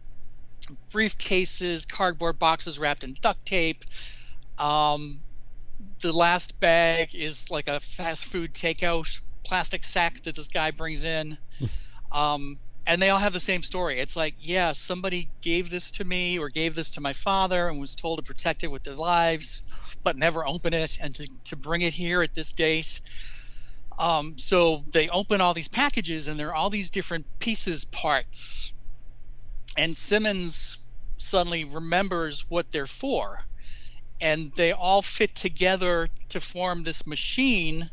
Briefcases, cardboard boxes wrapped in duct tape. Um, the last bag is like a fast food takeout plastic sack that this guy brings in. Um, and they all have the same story. It's like, yeah, somebody gave this to me or gave this to my father and was told to protect it with their lives, but never open it, and to, to bring it here at this date. Um, so they open all these packages, and there are all these different pieces, parts. And Simmons suddenly remembers what they're for. And they all fit together to form this machine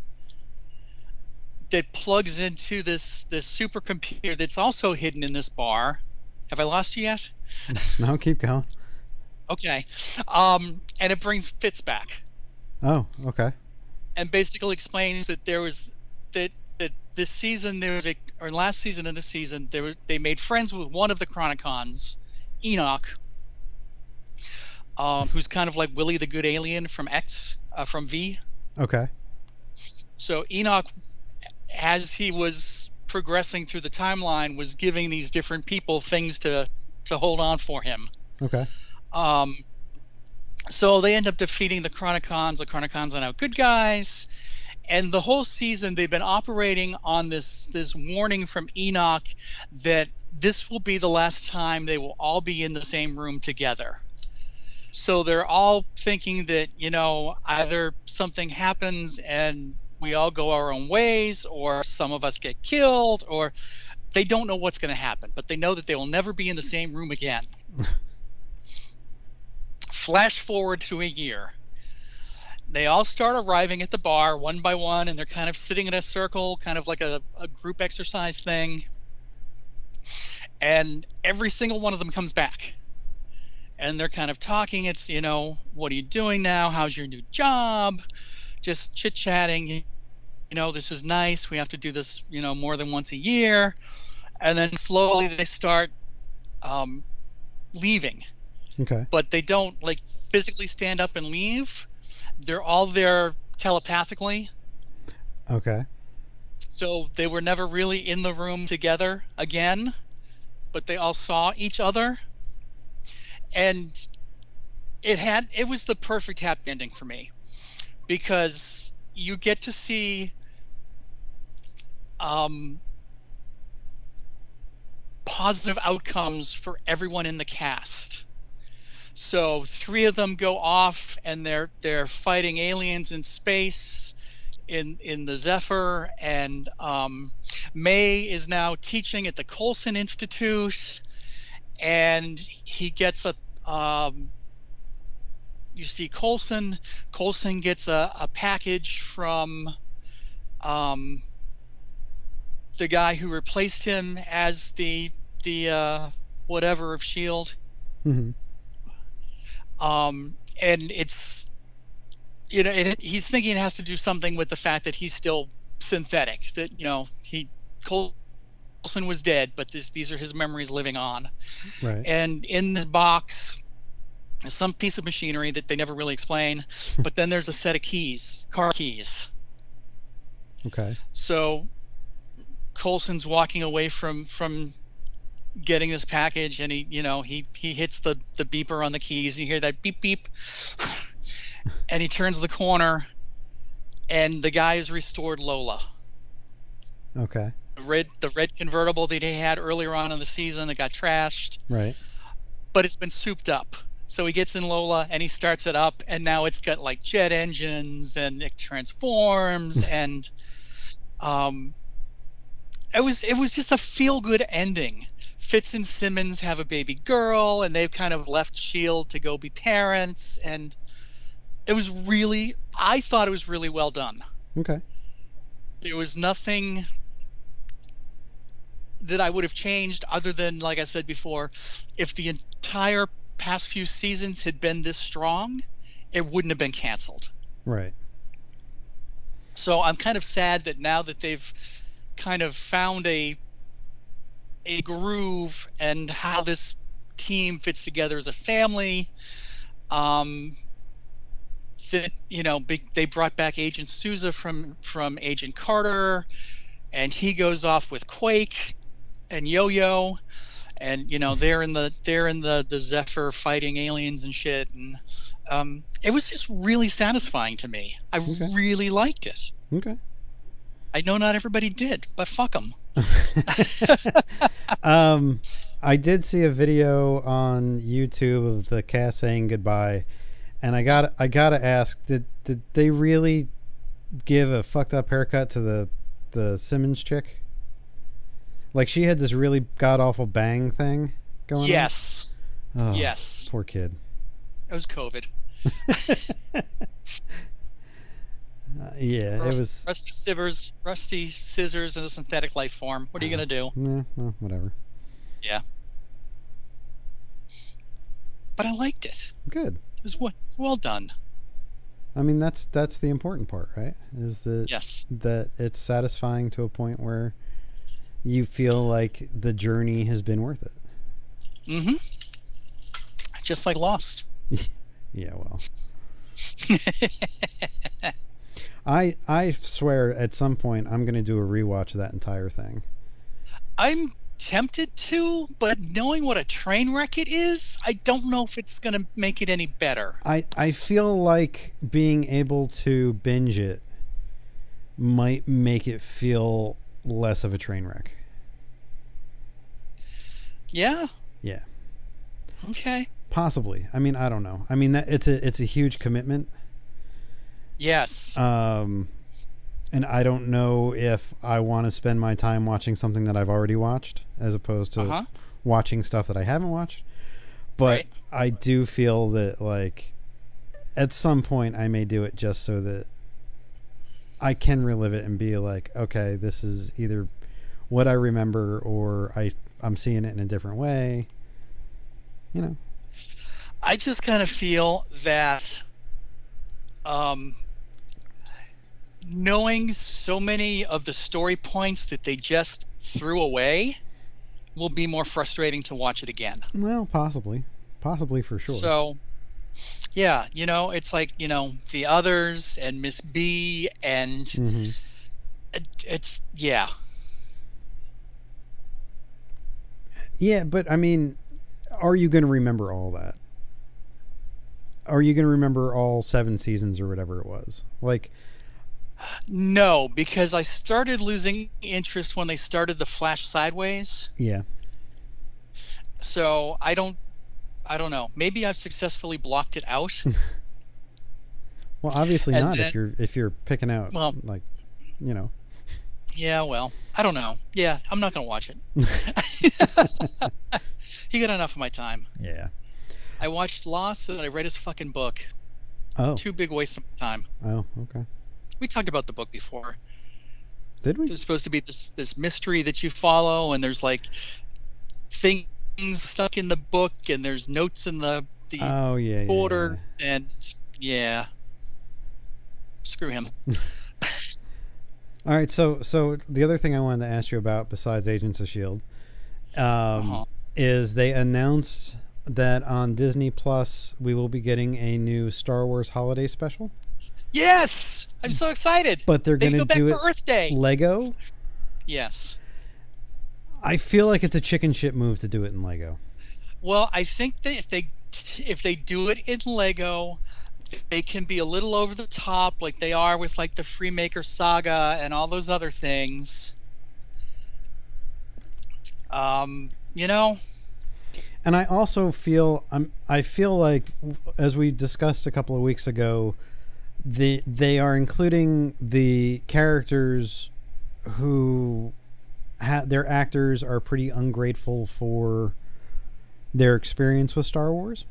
that plugs into this this supercomputer that's also hidden in this bar. Have I lost you yet? No, keep going. Okay. Um, and it brings Fitz back, Oh, okay. and basically explains that there was that that this season there was a or last season of this season there was they made friends with one of the Chronicons, Enoch, um, who's kind of like Willie the Good Alien from X, uh, from V. Okay. So Enoch, as he was progressing through the timeline, was giving these different people things to to hold on for him. Okay. Um, so they end up defeating the Chronicons. The Chronicons are now good guys, And the whole season they've been operating on this this warning from Enoch that this will be the last time they will all be in the same room together. So they're all thinking that, you know, either something happens and we all go our own ways, or some of us get killed, or they don't know what's going to happen, but they know that they will never be in the same room again. Flash forward to a year. They all start arriving at the bar one by one, and they're kind of sitting in a circle, kind of like a, a group exercise thing. And every single one of them comes back. And they're kind of talking. It's, you know, what are you doing now? How's your new job? Just chit-chatting. You know, this is nice. We have to do this, you know, more than once a year. And then slowly they start um, leaving. Okay. But they don't, like, physically stand up and leave. They're all there telepathically. Okay. So they were never really in the room together again, but they all saw each other. And it had it was the perfect happy ending for me, because you get to see um, positive outcomes for everyone in the cast. So three of them go off and they're they're fighting aliens in space in in the Zephyr, and um, May is now teaching at the Coulson Institute, and he gets a um, you see Coulson Coulson gets a, a package from um, the guy who replaced him as the the uh, whatever of S H I E L D. Mm-hmm. Um, and it's, you know, it, he's thinking it has to do something with the fact that he's still synthetic, that, you know, he, Coulson was dead, but this, these are his memories living on. Right. And in this box, there's some piece of machinery that they never really explain, but then there's a set of keys, car keys. Okay. So Coulson's walking away from, from, getting this package, and he, you know, he he hits the the beeper on the keys, and you hear that beep beep, and he turns the corner, and the guy has restored Lola. Okay. The red the red convertible that he had earlier on in the season that got trashed. Right. But it's been souped up. So he gets in Lola and he starts it up, and now it's got like jet engines and it transforms, and um it was it was just a feel good ending. Fitz and Simmons have a baby girl, and they've kind of left S H I E L D to go be parents, and it was really, I thought it was really well done. Okay. There was nothing that I would have changed, other than, like I said before, if the entire past few seasons had been this strong, it wouldn't have been canceled. Right. So I'm kind of sad that now that they've kind of found a a groove and how this team fits together as a family, um, that, you know, big, they brought back Agent Sousa from from Agent Carter, and he goes off with Quake and Yo-Yo, and, you know, they're in the they're in the the Zephyr fighting aliens and shit, and um, it was just really satisfying to me. I Okay. really liked it. Okay. I know not everybody did, but fuck them. um, I did see a video on YouTube of the cast saying goodbye, and I got I gotta ask, did did they really give a fucked up haircut to the the Simmons chick? Like, she had this really god awful bang thing going Yes. on. Oh, Yes. poor kid. It was COVID. Uh, yeah, Rust, it was. rusty scissors, rusty scissors in a synthetic life form. What are you gonna do? Yeah, well, whatever. Yeah. But I liked it. Good. It was well, well done. I mean, that's that's the important part, right? Is that Yes. that it's satisfying to a point where you feel like the journey has been worth it. Mm-hmm. Just like Lost. Yeah, well. I I swear at some point I'm going to do a rewatch of that entire thing. I'm tempted to, but knowing what a train wreck it is, I don't know if it's going to make it any better. I, I feel like being able to binge it might make it feel less of a train wreck. Yeah. Yeah. Okay. Possibly. I mean, I don't know. I mean, that it's a it's a huge commitment. Yes. Um, and I don't know if I want to spend my time watching something that I've already watched as opposed to Uh-huh. watching stuff that I haven't watched. But Right. I do feel that, like, at some point I may do it just so that I can relive it and be like, okay, this is either what I remember or I I'm seeing it in a different way. You know. I just kind of feel that um, knowing so many of the story points that they just threw away will be more frustrating to watch it again. Well, possibly. Possibly for sure. So, yeah, you know, it's like, you know, The Others and Miss B and Mhm. it, it's, yeah. Yeah, but I mean, are you going to remember all that? Are you going to remember all seven seasons or whatever it was? Like, No, because I started losing interest when they started the Flash Sideways. yeah. So I don't, I don't know. Maybe I've successfully blocked it out. Well, obviously And not then- if you're if you're picking out Well- like, you know. Yeah, well, I don't know. Yeah, I'm not gonna watch it. He got enough of my time. Yeah. I watched Lost and I read his fucking book. Oh. Two big wastes of time. Oh, okay. We talked about the book before. Did we? There's supposed to be this this mystery that you follow, and there's like things stuck in the book, and there's notes in the the Oh, yeah, yeah. borders, and yeah. Screw him. yeah. All right, so so the other thing I wanted to ask you about besides Agents of Shield um Uh-huh. is they announced that on Disney Plus we will be getting a new Star Wars holiday special, Yes, I'm so excited. but they're They going go to back do for it Earth Day. Lego. Yes. I feel like it's a chicken shit move to do it in Lego. Well, I think that if they if they do it in Lego, they can be a little over the top, like they are with like the Freemaker Saga and all those other things. Um, you know, And I also feel I'm I feel like, as we discussed a couple of weeks ago, the they are including the characters who ha- their actors are pretty ungrateful for their experience with Star Wars.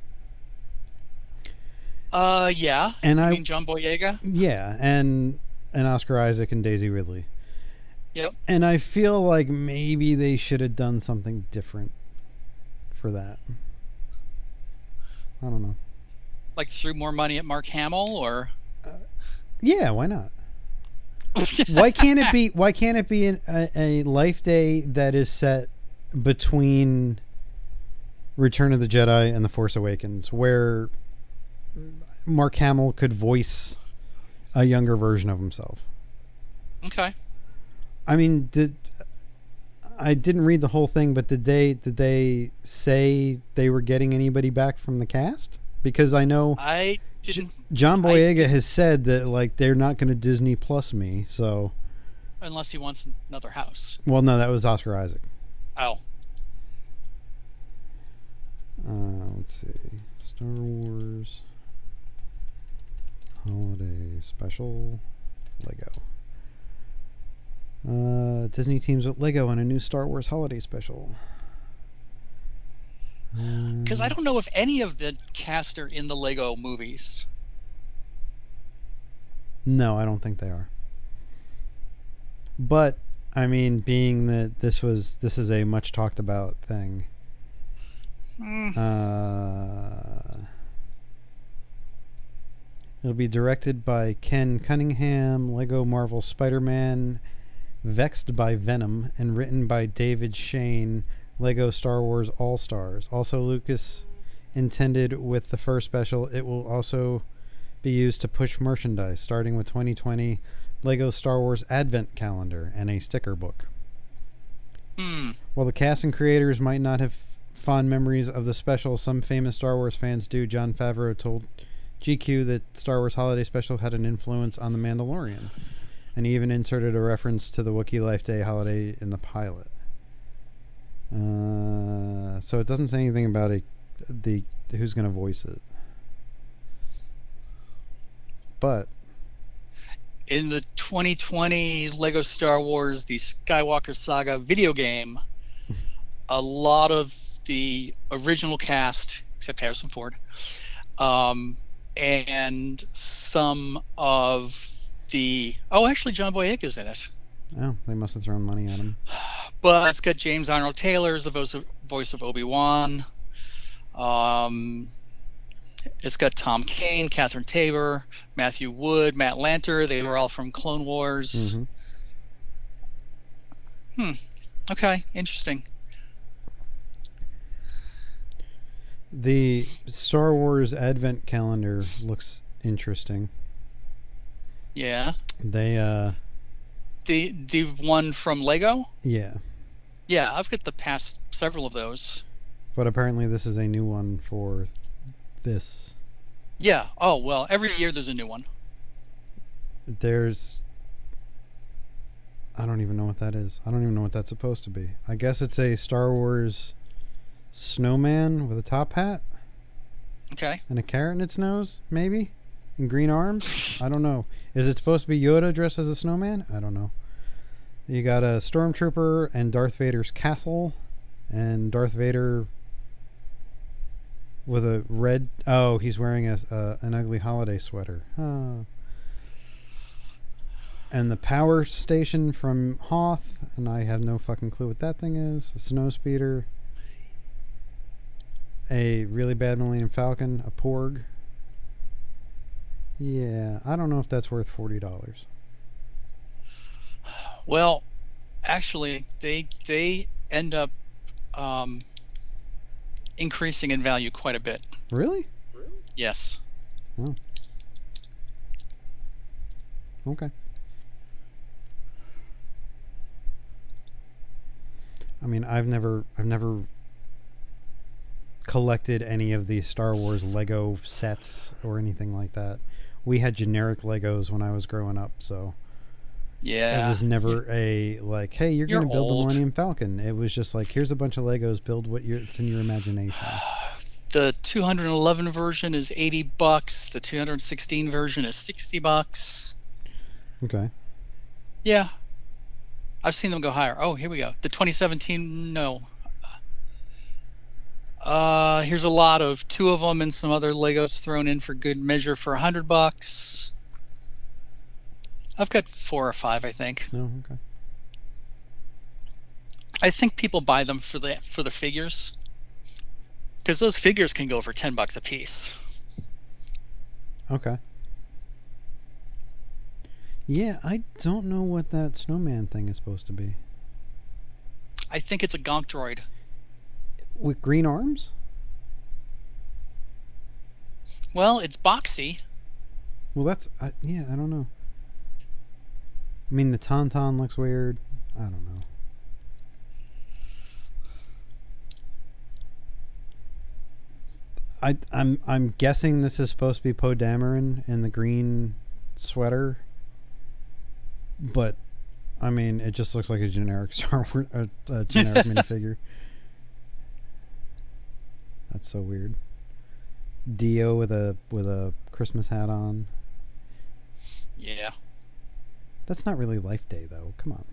uh, yeah. And I I mean, John Boyega. yeah, and and Oscar Isaac and Daisy Ridley. Yep. And I feel like maybe they should have done something different for that. I don't know. Like threw more money at Mark Hamill, or Yeah, why not? Why can't it be? Why can't it be an, a, a Life Day that is set between Return of the Jedi and The Force Awakens, where Mark Hamill could voice a younger version of himself? Okay. I mean, did I didn't read the whole thing, but did they did they say they were getting anybody back from the cast? Because I know I didn't, John I Boyega didn't- has said that, like, they're not going to Disney Plus me. So, unless he wants another house. well, no, that was Oscar Isaac. Oh, Uh, let's see, Star Wars Holiday Special, Lego. Uh, Disney teams with Lego on a new Star Wars Holiday Special. because I Um, don't know if any of the cast are in the Lego movies. No, I don't think they are. But I mean, being that this was this is a much talked about thing. Mm, Uh, it'll be directed by Ken Cunningham, Lego Marvel Spider-Man, Vexed by Venom, and written by David Shane, Lego Star Wars All-Stars. Also, Lucas intended with the first special, it will also be used to push merchandise, starting with twenty twenty Lego Star Wars Advent Calendar and a sticker book. hmm. While the cast and creators might not have fond memories of the special, some famous Star Wars fans do. Jon Favreau told G Q that Star Wars Holiday Special had an influence on The Mandalorian. And he even inserted a reference to the Wookiee Life Day holiday in the pilot. Uh, so it doesn't say anything about a, the who's going to voice it. But in the twenty twenty Lego Star Wars The Skywalker Saga video game, a lot of the original cast, except Harrison Ford, um, and some of the oh, actually John Boyega's in it. Oh, they must have thrown money at him. But it's got James Arnold Taylor as the voice of, voice of Obi-Wan. Um, it's got Tom Kane, Catherine Tabor, Matthew Wood, Matt Lanter. They were all from Clone Wars. Mm-hmm. Hmm. Okay, interesting. The Star Wars Advent calendar looks interesting. Yeah. They, uh... The the one from Lego? Yeah. Yeah, I've got the past several of those. But apparently this is a new one for this. Yeah. Oh, well, every year there's a new one. There's... I don't even know what that is. I don't even know what that's supposed to be. I guess it's a Star Wars snowman with a top hat. Okay. And a carrot in its nose, maybe? And green arms? I don't know. Is it supposed to be Yoda dressed as a snowman? I don't know. You got a stormtrooper and Darth Vader's castle, and Darth Vader with a red... Oh, he's wearing a uh, an ugly holiday sweater. Oh. And the power station from Hoth, and I have no fucking clue what that thing is. A snow speeder. A really bad Millennium Falcon. A Porg. Yeah, I don't know if that's worth forty dollars. Well, actually, they they end up um, increasing in value quite a bit. Really? Yes. Oh. Okay. I mean, I've never, I've never collected any of the Star Wars Lego sets or anything like that. We had generic Legos when I was growing up, so Yeah. it was never a like, hey, you're, You're going to build old. the Millennium Falcon. It was just like, here's a bunch of Legos, build what you're, it's in your imagination. The two hundred eleven version is eighty bucks. The two hundred sixteen version is sixty bucks. Okay. Yeah. I've seen them go higher. Oh, here we go. The twenty seventeen, no. Uh, here's a lot of two of them and some other Legos thrown in for good measure for a hundred bucks. I've got four or five, I think. No, okay. I think people buy them for the for the figures, because those figures can go for ten bucks a piece. Okay. Yeah, I don't know what that snowman thing is supposed to be. I think it's a Gonk droid. With green arms? Well, it's boxy. Well, that's... I, yeah, I don't know. I mean, the Tauntaun looks weird. I don't know. I, I'm I'm guessing this is supposed to be Poe Dameron in the green sweater. But, I mean, it just looks like a generic Star Wars... A, a generic minifigure. That's so weird. Dio with a with a Christmas hat on. Yeah. That's not really Life Day, though. Come on.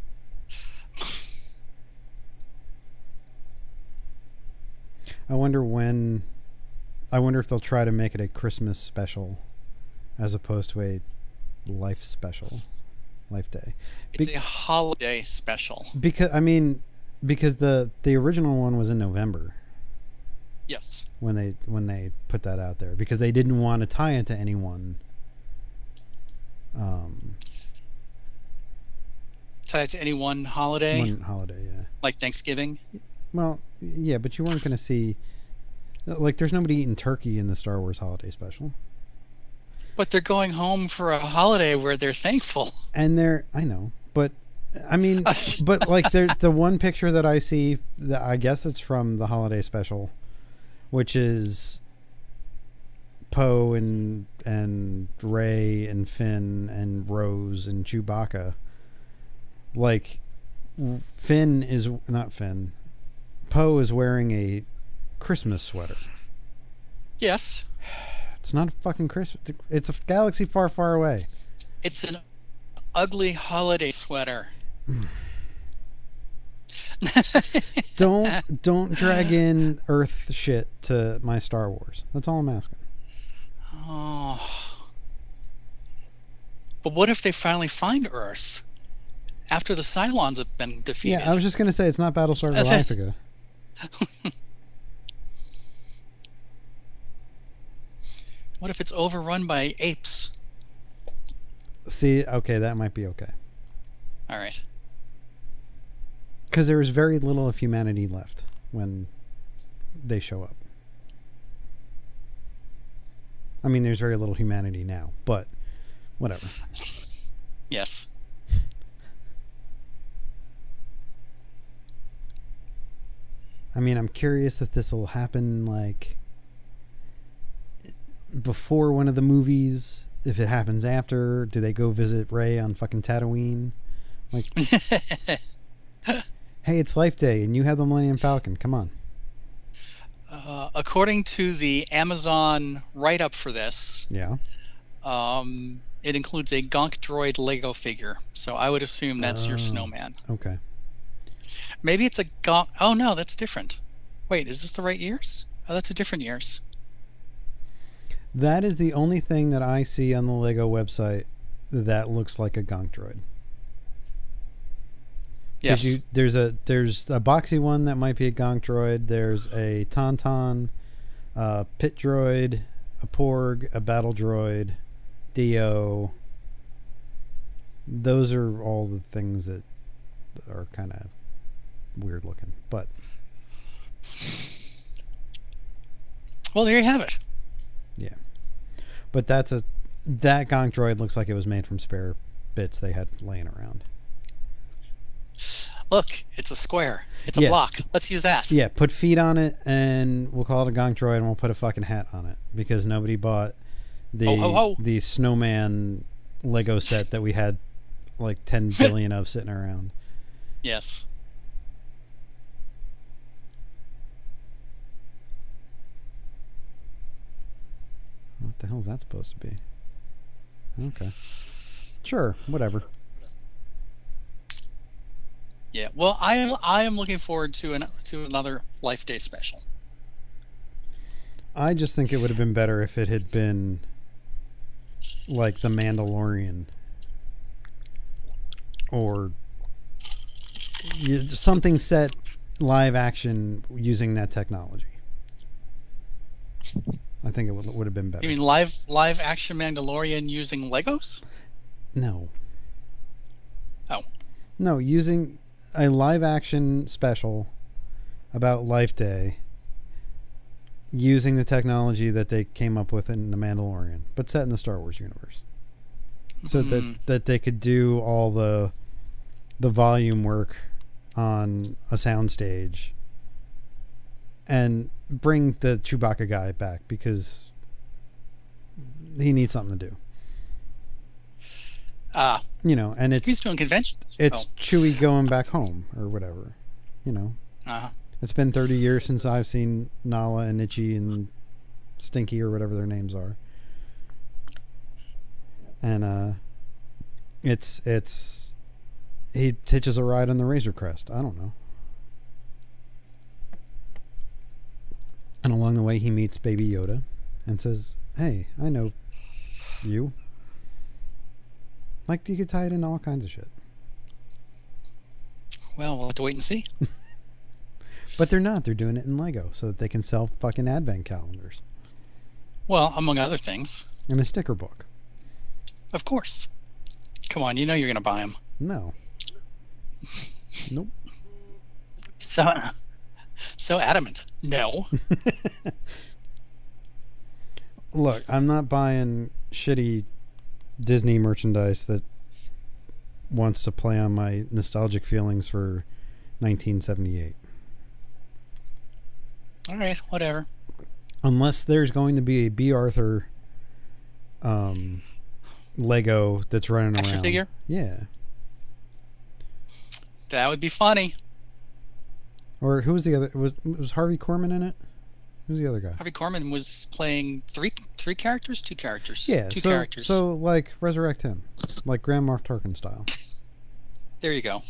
I wonder when... I wonder if they'll try to make it a Christmas special as opposed to a Life special. Life Day. It's Be- a holiday special. Because, I mean, because the, the original one was in November Yes. when they when they put that out there. Because they didn't want to tie it to anyone. Um... Tied to any one holiday, One holiday, yeah. like Thanksgiving. Well, yeah, but you weren't going to see... Like, there's nobody eating turkey in the Star Wars holiday special. But they're going home for a holiday where they're thankful. And they're... I know, but... I mean, but, like, there, the one picture that I see, that I guess it's from the holiday special, which is Poe and and Rey and Finn and Rose and Chewbacca. Like, Finn is not Finn. Poe is wearing a Christmas sweater. Yes. It's not a fucking Christmas. It's a galaxy far, far away. It's an ugly holiday sweater. don't don't drag in Earth shit to my Star Wars. That's all I'm asking. Oh. But what if they finally find Earth after the Cylons have been defeated? Yeah, I was just gonna say it's not Battlestar Galactica. What if it's overrun by apes? See, okay, that might be okay. All right. Because there is very little of humanity left when they show up. I mean, there's very little humanity now, but whatever. Yes. I mean, I'm curious if this will happen, like, before one of the movies. If it happens after, do they go visit Rey on fucking Tatooine? Like, hey, it's Life Day, and you have the Millennium Falcon. Come on. Uh, according to the Amazon write-up for this, Yeah. um, it includes a Gonk Droid Lego figure. So I would assume that's Oh. your snowman. Okay. Maybe it's a Gonk... Oh, no, that's different. Wait, is this the right years? Oh, that's a different years. That is the only thing that I see on the Lego website that looks like a Gonk Droid. Yes. You, there's a there's a boxy one that might be a Gonk Droid. There's a Tauntaun, a Pit Droid, a Porg, a Battle Droid, Dio. Those are all the things that are kind of weird looking. But well, there you have it. yeah. But that's a that Gonk Droid looks like it was made from spare bits they had laying around. Look, it's a square. It's a Yeah. block. Let's use that. Yeah, put feet on it, and we'll call it a Gonk Droid, and we'll put a fucking hat on it because nobody bought the Ho, ho, ho. the snowman Lego set that we had like ten billion of sitting around. Yes. What the hell is that supposed to be? Okay, sure, whatever. Yeah. Well, I am I am looking forward to an to another Life Day special. I just think it would have been better if it had been like The Mandalorian or y- something set live action using that technology. I think it would, would have been better. You mean live live action Mandalorian using Legos? No. Oh. No, using a live action special about Life Day using the technology that they came up with in The Mandalorian, but set in the Star Wars universe. So Hmm. that that they could do all the the volume work on a soundstage and bring the Chewbacca guy back because he needs something to do. Ah, You know, and it's he's doing conventions. it's Chewie going back home or whatever. You know, Oh. Uh-huh. it's been thirty years since I've seen Nala and Itchy and Stinky or whatever their names are. And uh it's it's he hitches a ride on the Razor Crest. I don't know. And along the way he meets Baby Yoda and says, "Hey, I know you." Like, you could tie it into all kinds of shit. Well, we'll have to wait and see. But they're not. They're doing it in Lego so that they can sell fucking advent calendars Well, among other things, and a sticker book. of course. Come on, you know you're going to buy them. No. Nope. So, so adamant. No. Look, I'm not buying shitty Disney merchandise that wants to play on my nostalgic feelings for nineteen seventy-eight. All right, whatever. Unless there's going to be a B. Arthur um, Lego that's running Action around. figure? Yeah. That would be funny. Or who was the other? Was was Harvey Korman in it? Who's the other guy? Harvey Korman was playing three three characters, two characters. Yeah, two so, characters. So like resurrect him, like Grand Moff Tarkin style. There you go.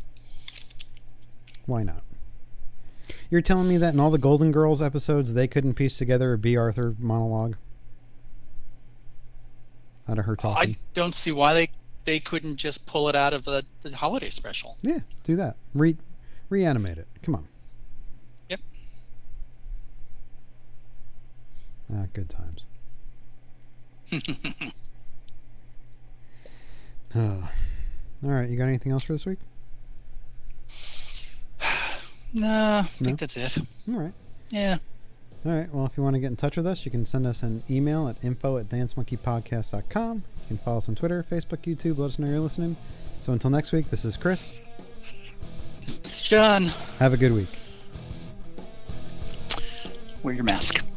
Why not? You're telling me that in all the Golden Girls episodes they couldn't piece together a B. Arthur monologue out of her talking? I don't see why they they couldn't just pull it out of the, the holiday special. Yeah, do that. Re reanimate it. Come on. Yep. Ah, good times. Oh. All right, you got anything else for this week? Nah, I No? think that's it. All right. Yeah. All right. Well, if you want to get in touch with us, you can send us an email at info at dance monkey podcast dot com. You can follow us on Twitter, Facebook, YouTube. Let us know you're listening. So until next week, this is Chris. This is John. Have a good week. Wear your mask.